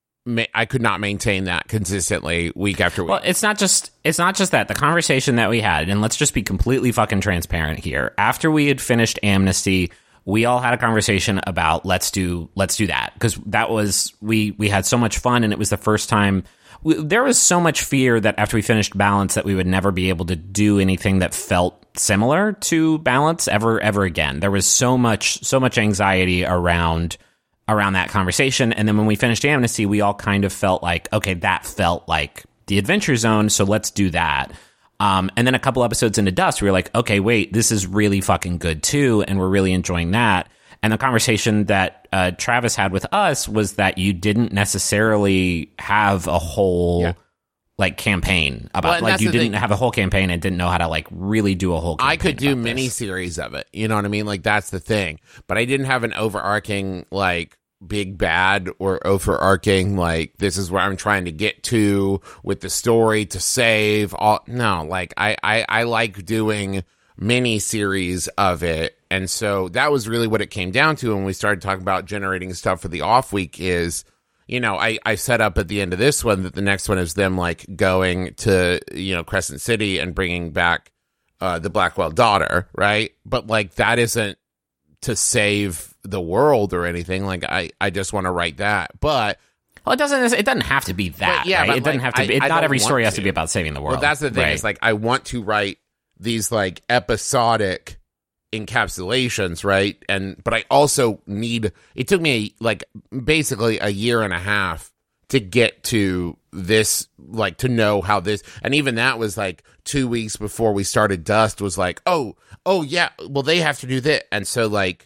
I could not maintain that consistently week after week. Well, it's not just that. The conversation that we had, and let's just be completely fucking transparent here. After we had finished Amnesty, we all had a conversation about let's do that, because that was we had so much fun, and it was the first time. There was so much fear that after we finished Balance that we would never be able to do anything that felt similar to Balance ever again. There was so much anxiety around that conversation. And then when we finished Amnesty, we all kind of felt like, okay, that felt like the Adventure Zone, so let's do that. And then a couple episodes into Dust, we were like, okay, wait, this is really fucking good too, and we're really enjoying that. And the conversation that Travis had with us was that you didn't necessarily have a whole like campaign about, like you didn't have a whole campaign and didn't know how to like really do a whole campaign. I could do mini-series of it, you know what I mean? Like that's the thing. But I didn't have an overarching like big bad or overarching like this is where I'm trying to get to with the story to save all. No, like I like doing mini series of it, and so that was really what it came down to when we started talking about generating stuff for the off week. Is, you know, I set up at the end of this one that the next one is them like going to, you know, Crescent City and bringing back the Blackwell daughter, right? But like that isn't to save the world or anything. Like I just want to write that, but well, it doesn't have to be that. Yeah, right? but It doesn't like, have to be. Not every story has to to be about saving the world. Well, that's the thing. Right. Is like I want to write these like episodic encapsulations, right? But I also need. It took me like basically a year and a half to get to this, like to know how this, and even that was like 2 weeks before we started Dust. Was like, oh yeah, well they have to do that, and so like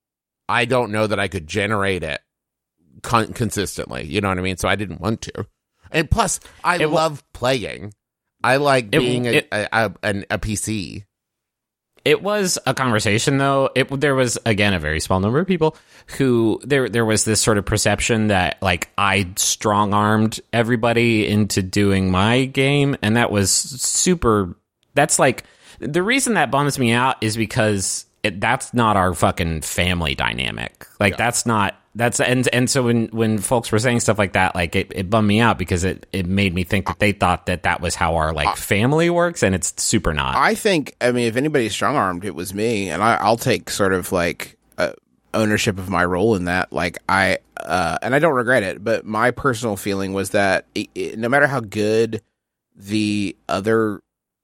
I don't know that I could generate it consistently. You know what I mean? So I didn't want to. And plus, I love playing. I like being a PC. It was a conversation, though. There was, again, a very small number of people who there was this sort of perception that like I strong-armed everybody into doing my game, and that was super. That's like the reason that bums me out is because that's not our fucking family dynamic. Like that's not. And so when folks were saying stuff like that, like it bummed me out because it made me think that they thought that was how our like family works, and it's super not. I think, I mean, if anybody's strong-armed, it was me, and I'll take sort of like ownership of my role in that. Like and I don't regret it, but my personal feeling was that no matter how good the other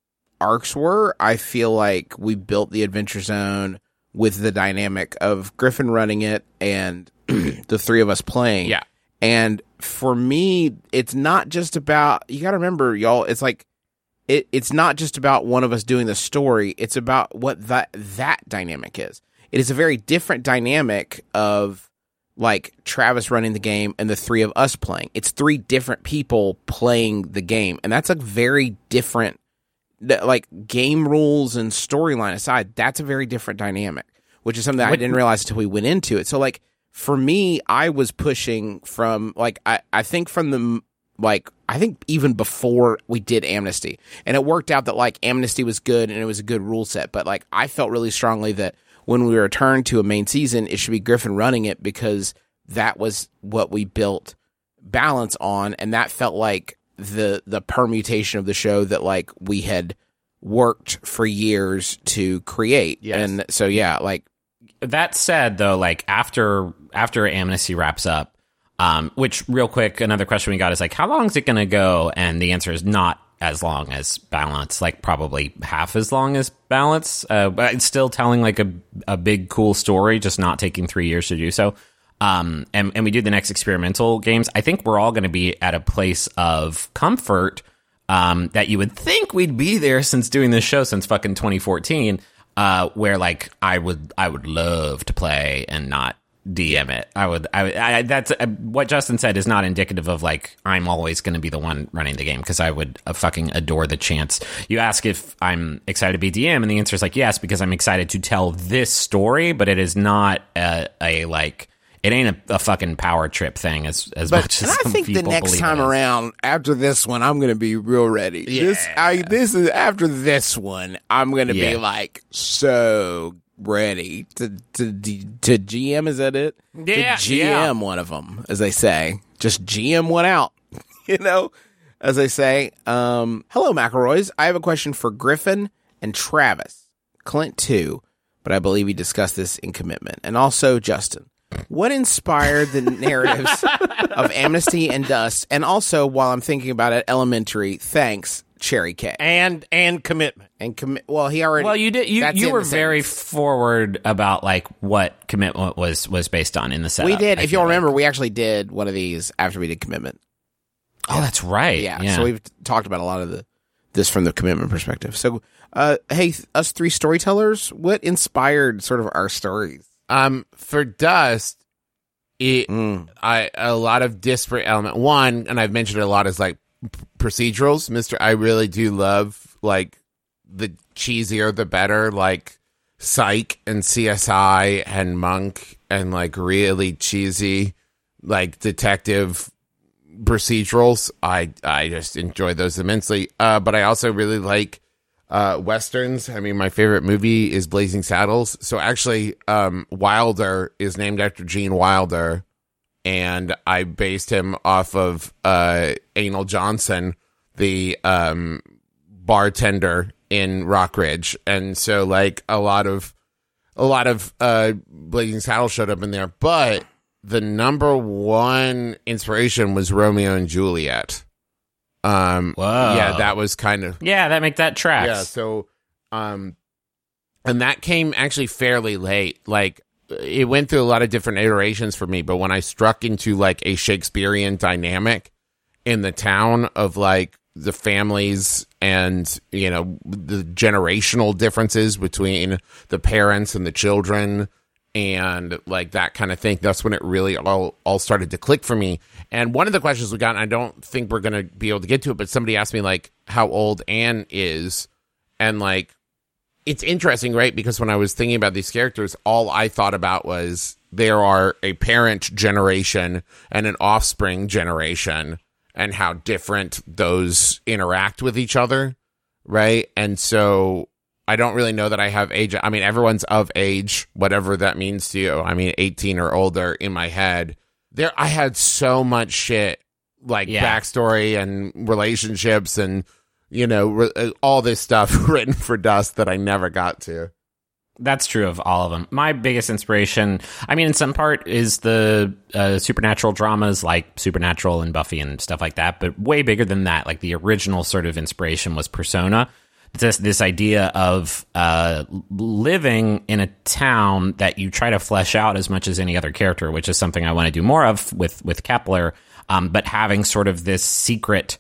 arcs were, I feel like we built the Adventure Zone with the dynamic of Griffin running it and the three of us playing. Yeah. And for me, it's not just about, you got to remember, y'all, it's like, it's not just about one of us doing the story. It's about what that dynamic is. It is a very different dynamic of like Travis running the game and the three of us playing. It's three different people playing the game. And that's a very different, like game rules and storyline aside, that's a very different dynamic, which is something that I didn't realize until we went into it. So like, for me, I was pushing from like I think from the like I think even before we did Amnesty, and it worked out that like Amnesty was good and it was a good rule set, but like I felt really strongly that when we returned to a main season, it should be Griffin running it because that was what we built Balance on, and that felt like the permutation of the show that like we had worked for years to create. Yes. And so yeah, like. That said, though, like after Amnesty wraps up, which real quick, another question we got is like, how long is it going to go? And the answer is not as long as Balance, like probably half as long as Balance, but it's still telling like a big cool story, just not taking 3 years to do so. And we do the next experimental games. I think we're all going to be at a place of comfort that you would think we'd be there since doing this show since fucking 2014. Where like I would love to play and not DM it. I that's what Justin said is not indicative of like I'm always going to be the one running the game, because I would fucking adore the chance. You ask if I'm excited to be DM, and the answer is like yes, because I'm excited to tell this story, but it is not a like. It ain't a fucking power trip thing as much as I some think the people next believe time it is. around, after this one, I'm going to be real ready. Yeah. This is after this one, I'm going to Yeah. be like so ready to GM. Is that it? Yeah, to GM yeah. one of them, as they say. Just GM one out. You know, as they say. Hello, McElroys. I have a question for Griffin and Travis. Clint too, but I believe we discussed this in Commitment, and also Justin. What inspired the narratives of Amnesty and Dust? And also, while I'm thinking about it, Elementary. Thanks, Cherry K. And commitment. And well, he already. Well, you did. that's You in were the very sentence. forward about like what Commitment was based on in the setup. We did. I If feel you'll like. remember, we actually did one of these after we did Commitment. Oh, that's right. Yeah. So we've talked about a lot of this from the Commitment perspective. So, hey, us three storytellers, what inspired sort of our stories? For Dust, a lot of disparate element. One, and I've mentioned it a lot, is like procedurals. I really do love like the cheesier the better, like Psych and CSI and Monk, and like really cheesy like detective procedurals. I just enjoy those immensely. But I also really like Westerns. I mean, my favorite movie is Blazing Saddles. So actually, Wilder is named after Gene Wilder, and I based him off of Anal Johnson, the bartender in Rockridge. And so like a lot of Blazing Saddles showed up in there, but the number one inspiration was Romeo and Juliet. Whoa. Yeah, that was kind of that tracks. yeah. So, and that came actually fairly late. Like, it went through a lot of different iterations for me. But when I struck into like a Shakespearean dynamic in the town of like the families and, you know, the generational differences between the parents and the children, and like that kind of thing, that's when it really all started to click for me. And one of the questions we got, and I don't think we're going to be able to get to it, but somebody asked me like how old Anne is. And like, it's interesting, right? Because when I was thinking about these characters, all I thought about was there are a parent generation and an offspring generation, and how different those interact with each other, right? And so I don't really know that I have age. I mean, everyone's of age, whatever that means to you. I mean, 18 or older in my head. There, I had so much shit, like backstory and relationships and, you know, all this stuff written for Dust that I never got to. That's true of all of them. My biggest inspiration, I mean, in some part, is the supernatural dramas like Supernatural and Buffy and stuff like that, but way bigger than that. Like, the original sort of inspiration was Persona. This idea of living in a town that you try to flesh out as much as any other character, which is something I want to do more of with Kepler, but having sort of this secret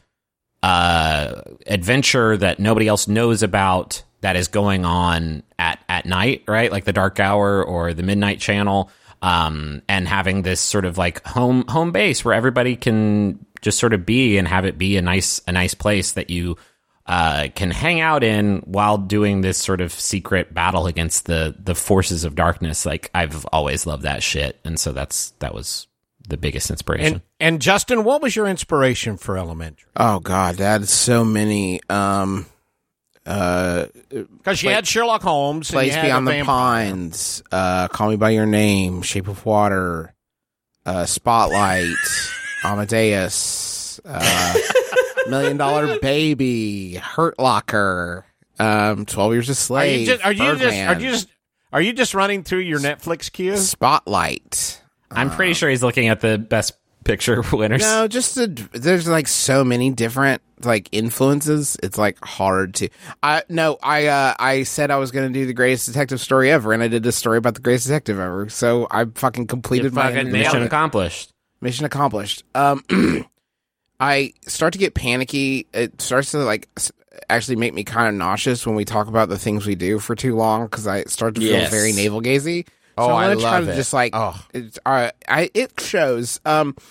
adventure that nobody else knows about that is going on at night, right? Like the Dark Hour or the Midnight Channel, and having this sort of like home base where everybody can just sort of be and have it be a nice place that you can hang out in while doing this sort of secret battle against the forces of darkness. Like, I've always loved that shit, and so that was the biggest inspiration. And Justin, what was your inspiration for Elementary? Oh God, that is so many. Because you had Sherlock Holmes, and Place you had Beyond a the vampire. Pines, Call Me by Your Name, Shape of Water, Spotlight, Amadeus, $1 Million Baby, Hurt Locker, 12 Years a Slave, Are you just running through your Netflix queue? Spotlight. I'm pretty sure he's looking at the best picture winners. No, there's like so many different like influences. It's like hard to. I said I was going to do the greatest detective story ever, and I did a story about the greatest detective ever. So I fucking completed my Mission accomplished. Mission accomplished. I start to get panicky. It starts to like actually make me kind of nauseous when we talk about the things we do for too long, because I start to feel very navel-gazy. Oh, So I I'm gonna try love to it. just like Oh. it shows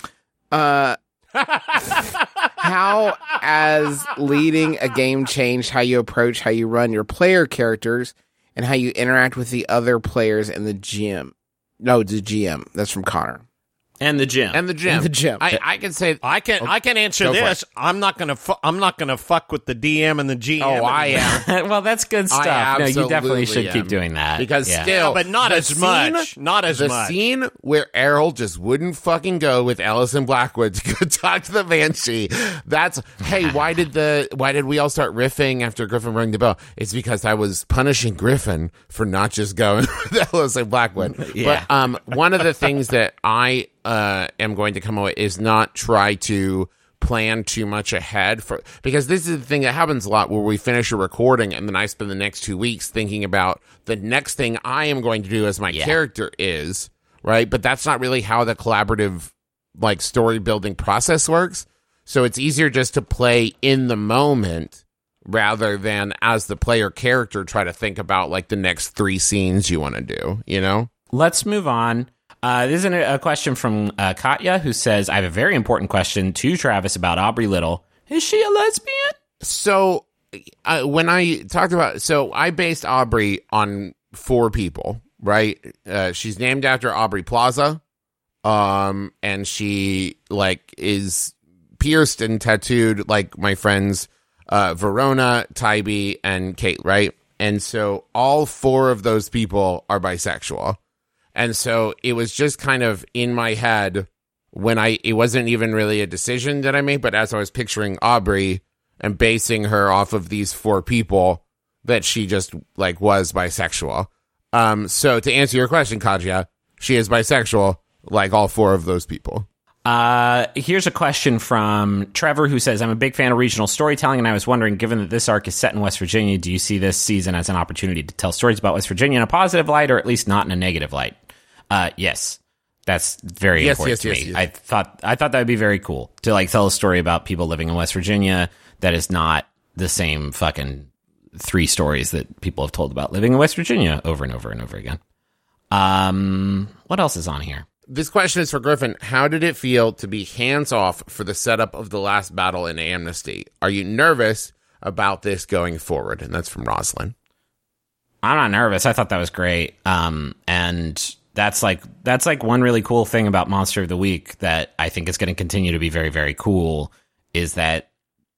how as leading a game changed how you approach, how you run your player characters, and how you interact with the other players and the GM. No, the GM. That's from Connor. And the gym. And the gym. And the gym. I can say I can answer go for this. I'm not gonna fuck with the DM and the GM. Oh, I am. Well, that's good stuff. No, you definitely should am. keep doing that. Because Yeah. still, Yeah, but not the as much. Not as the much. scene where Errol just wouldn't fucking go with Alison Blackwood to go talk to the Banshee. That's hey, why did we all start riffing after Griffin rang the bell? It's because I was punishing Griffin for not just going with Alison Blackwood. Yeah. But one of the things that I am going to come away is not try to plan too much ahead because this is the thing that happens a lot where we finish a recording and then I spend the next 2 weeks thinking about the next thing I am going to do as my character is, right? But that's not really how the collaborative like story building process works. So it's easier just to play in the moment rather than as the player character try to think about like the next 3 scenes you want to do, you know? Let's move on. This is a question from Katya, who says, I have a very important question to Travis about Aubrey Little. Is she a lesbian? So when I talked about, so I based Aubrey on 4 people, right? She's named after Aubrey Plaza. And she like is pierced and tattooed like my friends, Verona, Tybee, and Kate, right? And so all 4 of those people are bisexual. And so it was just kind of in my head when it wasn't even really a decision that I made, but as I was picturing Aubrey and basing her off of these 4 people, that she just like was bisexual. So to answer your question, Katya, she is bisexual like all 4 of those people. Here's a question from Trevor, who says, I'm a big fan of regional storytelling, and I was wondering, given that this arc is set in West Virginia, do you see this season as an opportunity to tell stories about West Virginia in a positive light, or at least not in a negative light? Yes. That's very important to me. Yes. I thought that would be very cool to like tell a story about people living in West Virginia that is not the same fucking 3 stories that people have told about living in West Virginia over and over and over again. What else is on here? This question is for Griffin. How did it feel to be hands off for the setup of the last battle in Amnesty? Are you nervous about this going forward? And that's from Rosalind. I'm not nervous. I thought that was great. And that's like one really cool thing about Monster of the Week that I think is going to continue to be very, very cool is that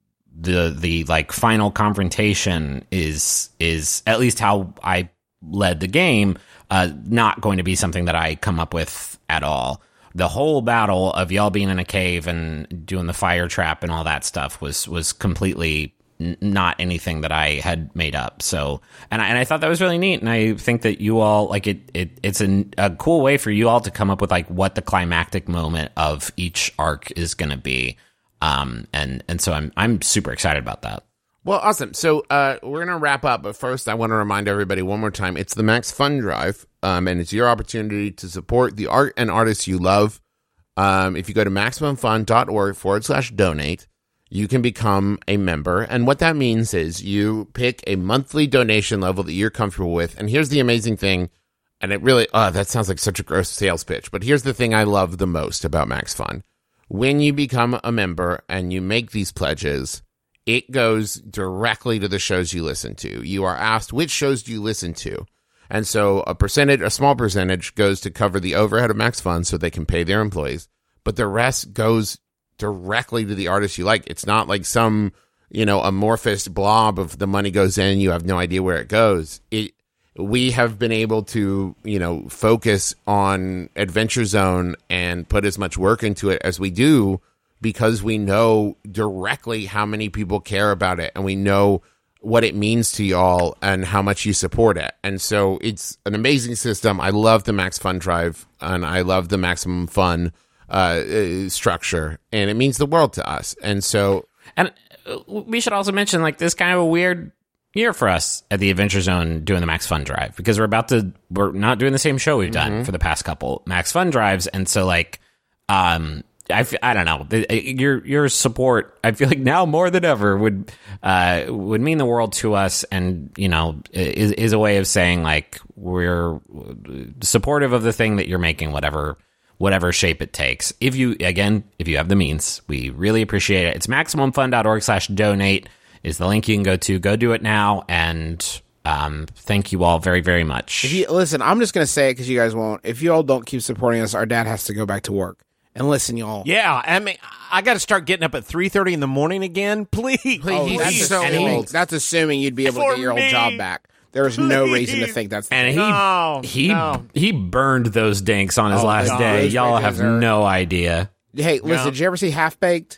the like final confrontation is at least how I led the game, not going to be something that I come up with at all. The whole battle of y'all being in a cave and doing the fire trap and all that stuff was completely not anything that I had made up. So, and I thought that was really neat. And I think that you all like it's a cool way for you all to come up with like what the climactic moment of each arc is going to be. And so I'm super excited about that. Well, awesome. So we're going to wrap up, but first I want to remind everybody one more time, it's the Max Fun Drive, and it's your opportunity to support the art and artists you love. If you go to MaximumFun.org/donate, you can become a member, and what that means is you pick a monthly donation level that you're comfortable with, and here's the amazing thing, and it really, that sounds like such a gross sales pitch, but here's the thing I love the most about Max Fun. When you become a member and you make these pledges, it goes directly to the shows you listen to. You are asked, which shows do you listen to? And so a small percentage goes to cover the overhead of Max Fun so they can pay their employees. But the rest goes directly to the artists you like. It's not like some, amorphous blob of the money goes in, you have no idea where it goes. We have been able to, focus on Adventure Zone and put as much work into it as we do because we know directly how many people care about it and we know what it means to y'all and how much you support it. And so it's an amazing system. I love the Max Fun Drive and I love the Maximum Fun structure, and it means the world to us. And so, and we should also mention like this kind of a weird year for us at the Adventure Zone doing the Max Fun Drive because we're not doing the same show we've done for the past couple Max Fun Drives. And so like, I don't know. Your support, I feel like now more than ever would mean the world to us, and is a way of saying like we're supportive of the thing that you're making, whatever shape it takes. If you have the means, we really appreciate it. It's MaximumFun.org/donate is the link you can go to. Go do it now, and thank you all very, very much. Listen, I'm just going to say it because you guys won't. If you all don't keep supporting us, our dad has to go back to work. And listen, y'all. Yeah, I mean, I got to start getting up at 3:30 in the morning again. Please. He's so old. That's assuming you'd be able to get your old job back. There's no reason to think that's the And he burned those dinks on his last day. Y'all have no idea. Hey, listen, did you ever see Half Baked?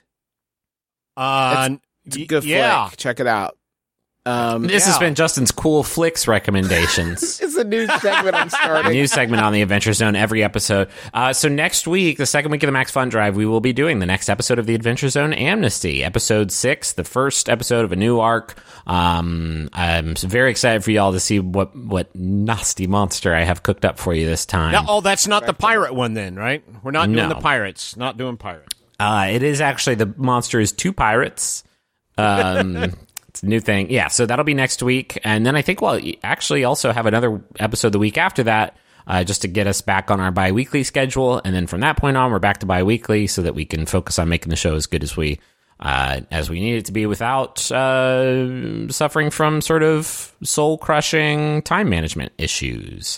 It's a good flick. Check it out. This has been Justin's Cool Flicks recommendations. It's a new segment I'm starting. A new segment on the Adventure Zone every episode. So next week, the second week of the Max Fun Drive, we will be doing the next episode of the Adventure Zone Amnesty, episode 6, the first episode of a new arc. I'm very excited for y'all to see what nasty monster I have cooked up for you this time. That's not the pirate one then, right? We're not doing the pirates. Not doing pirates. It is actually, the monster is 2 pirates. It's a new thing. Yeah, so that'll be next week. And then I think we'll actually also have another episode the week after that, just to get us back on our bi-weekly schedule. And then from that point on, we're back to bi-weekly so that we can focus on making the show as good as we need it to be without suffering from sort of soul-crushing time management issues.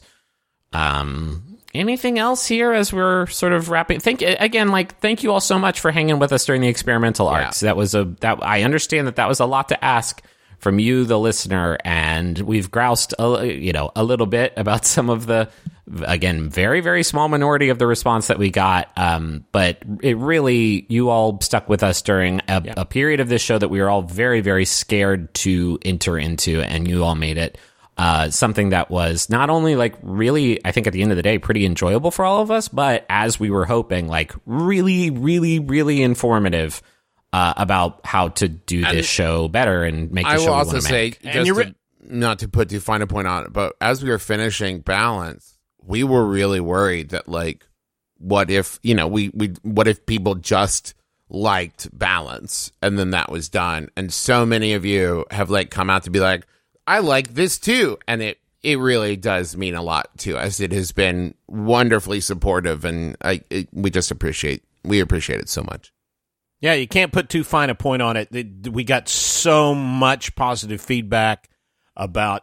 Anything else here as we're sort of wrapping? Thank you all so much for hanging with us during the experimental arcs. That was I understand that was a lot to ask from you, the listener, and we've groused a little bit about some of the, again, very, very small minority of the response that we got. But it really, you all stuck with us during a period of this show that we were all very, very scared to enter into, and you all made it something that was not only like really, I think at the end of the day, pretty enjoyable for all of us, but as we were hoping, like really, really, really informative about how to do this show better and make the show we want to make. I will also say, not to put too fine a point on it, but as we were finishing Balance, we were really worried that like, what if, what if people just liked Balance and then that was done? And so many of you have like come out to be like, I like this too, and it really does mean a lot to us. It has been wonderfully supportive, and we appreciate it so much. Yeah, you can't put too fine a point on it. We got so much positive feedback about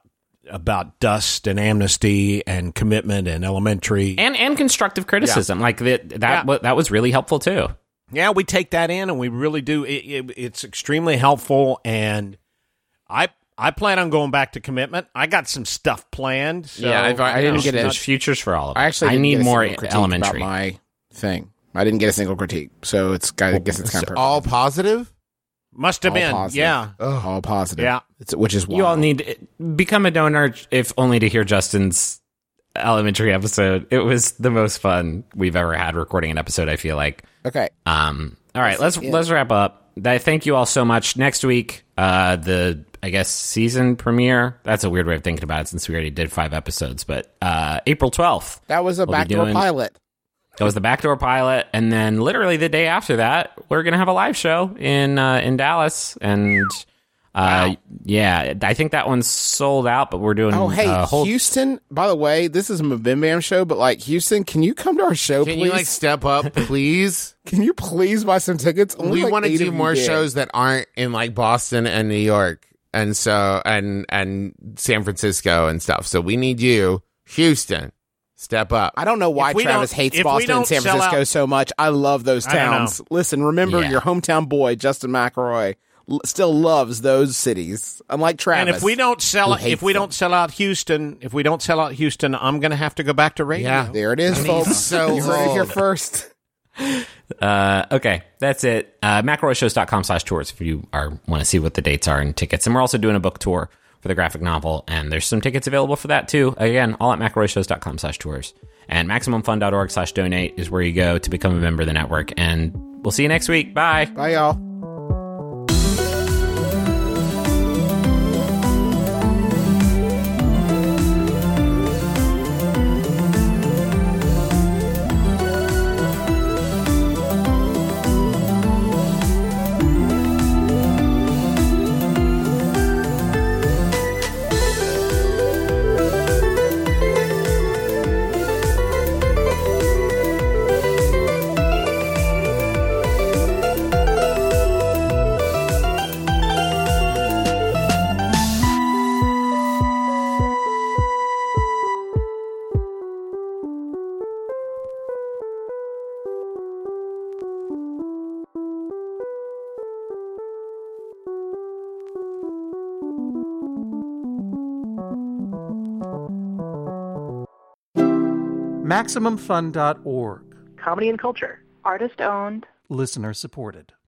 Dust and Amnesty and Commitment and Elementary and constructive criticism. Like that was really helpful too. Yeah, we take that in, and we really do. It's extremely helpful, and I plan on going back to Commitment. I got some stuff planned. So I didn't get it. Futures for all of us. I need more Elementary. About my thing. I didn't get a single critique, so I guess it's kind of all positive. Must have been, positive. Yeah, all positive. Yeah, which is wild. You all need become a donor if only to hear Justin's Elementary episode. It was the most fun we've ever had recording an episode. I feel like. Okay. All right. Let's wrap up. Thank you all so much. Next week, I guess season premiere. That's a weird way of thinking about it since we already did 5 episodes. But April 12th. That was a backdoor pilot. That was the backdoor pilot, and then literally the day after that, we're gonna have a live show in Dallas, and wow. I think that one's sold out, but we're doing. Oh, hey, Houston! By the way, this is a Bim Bam show, but like Houston, can you come to our show? Can please? you like step up, please? Can you please buy some tickets? We want to do more shows that aren't in like Boston and New York, and so and San Francisco and stuff. So we need you, Houston. Step up. I don't know why Travis hates Boston and San Francisco so much. I love those towns. Listen, remember your hometown boy, Justin McElroy, still loves those cities. Unlike Travis. And if we don't sell out Houston, I'm going to have to go back to radio. Yeah, there it is, folks. So you heard it here first. Okay, that's it. McElroyshows.com/tours if you want to see what the dates are and tickets. And we're also doing a book tour for the graphic novel, and there's some tickets available for that too. Again, all at McElroyshows.com/tours. And MaximumFun.org/donate is where you go to become a member of the network. And we'll see you next week. Bye. Bye, y'all. MaximumFun.org. Comedy and culture. Artist owned. Listener supported.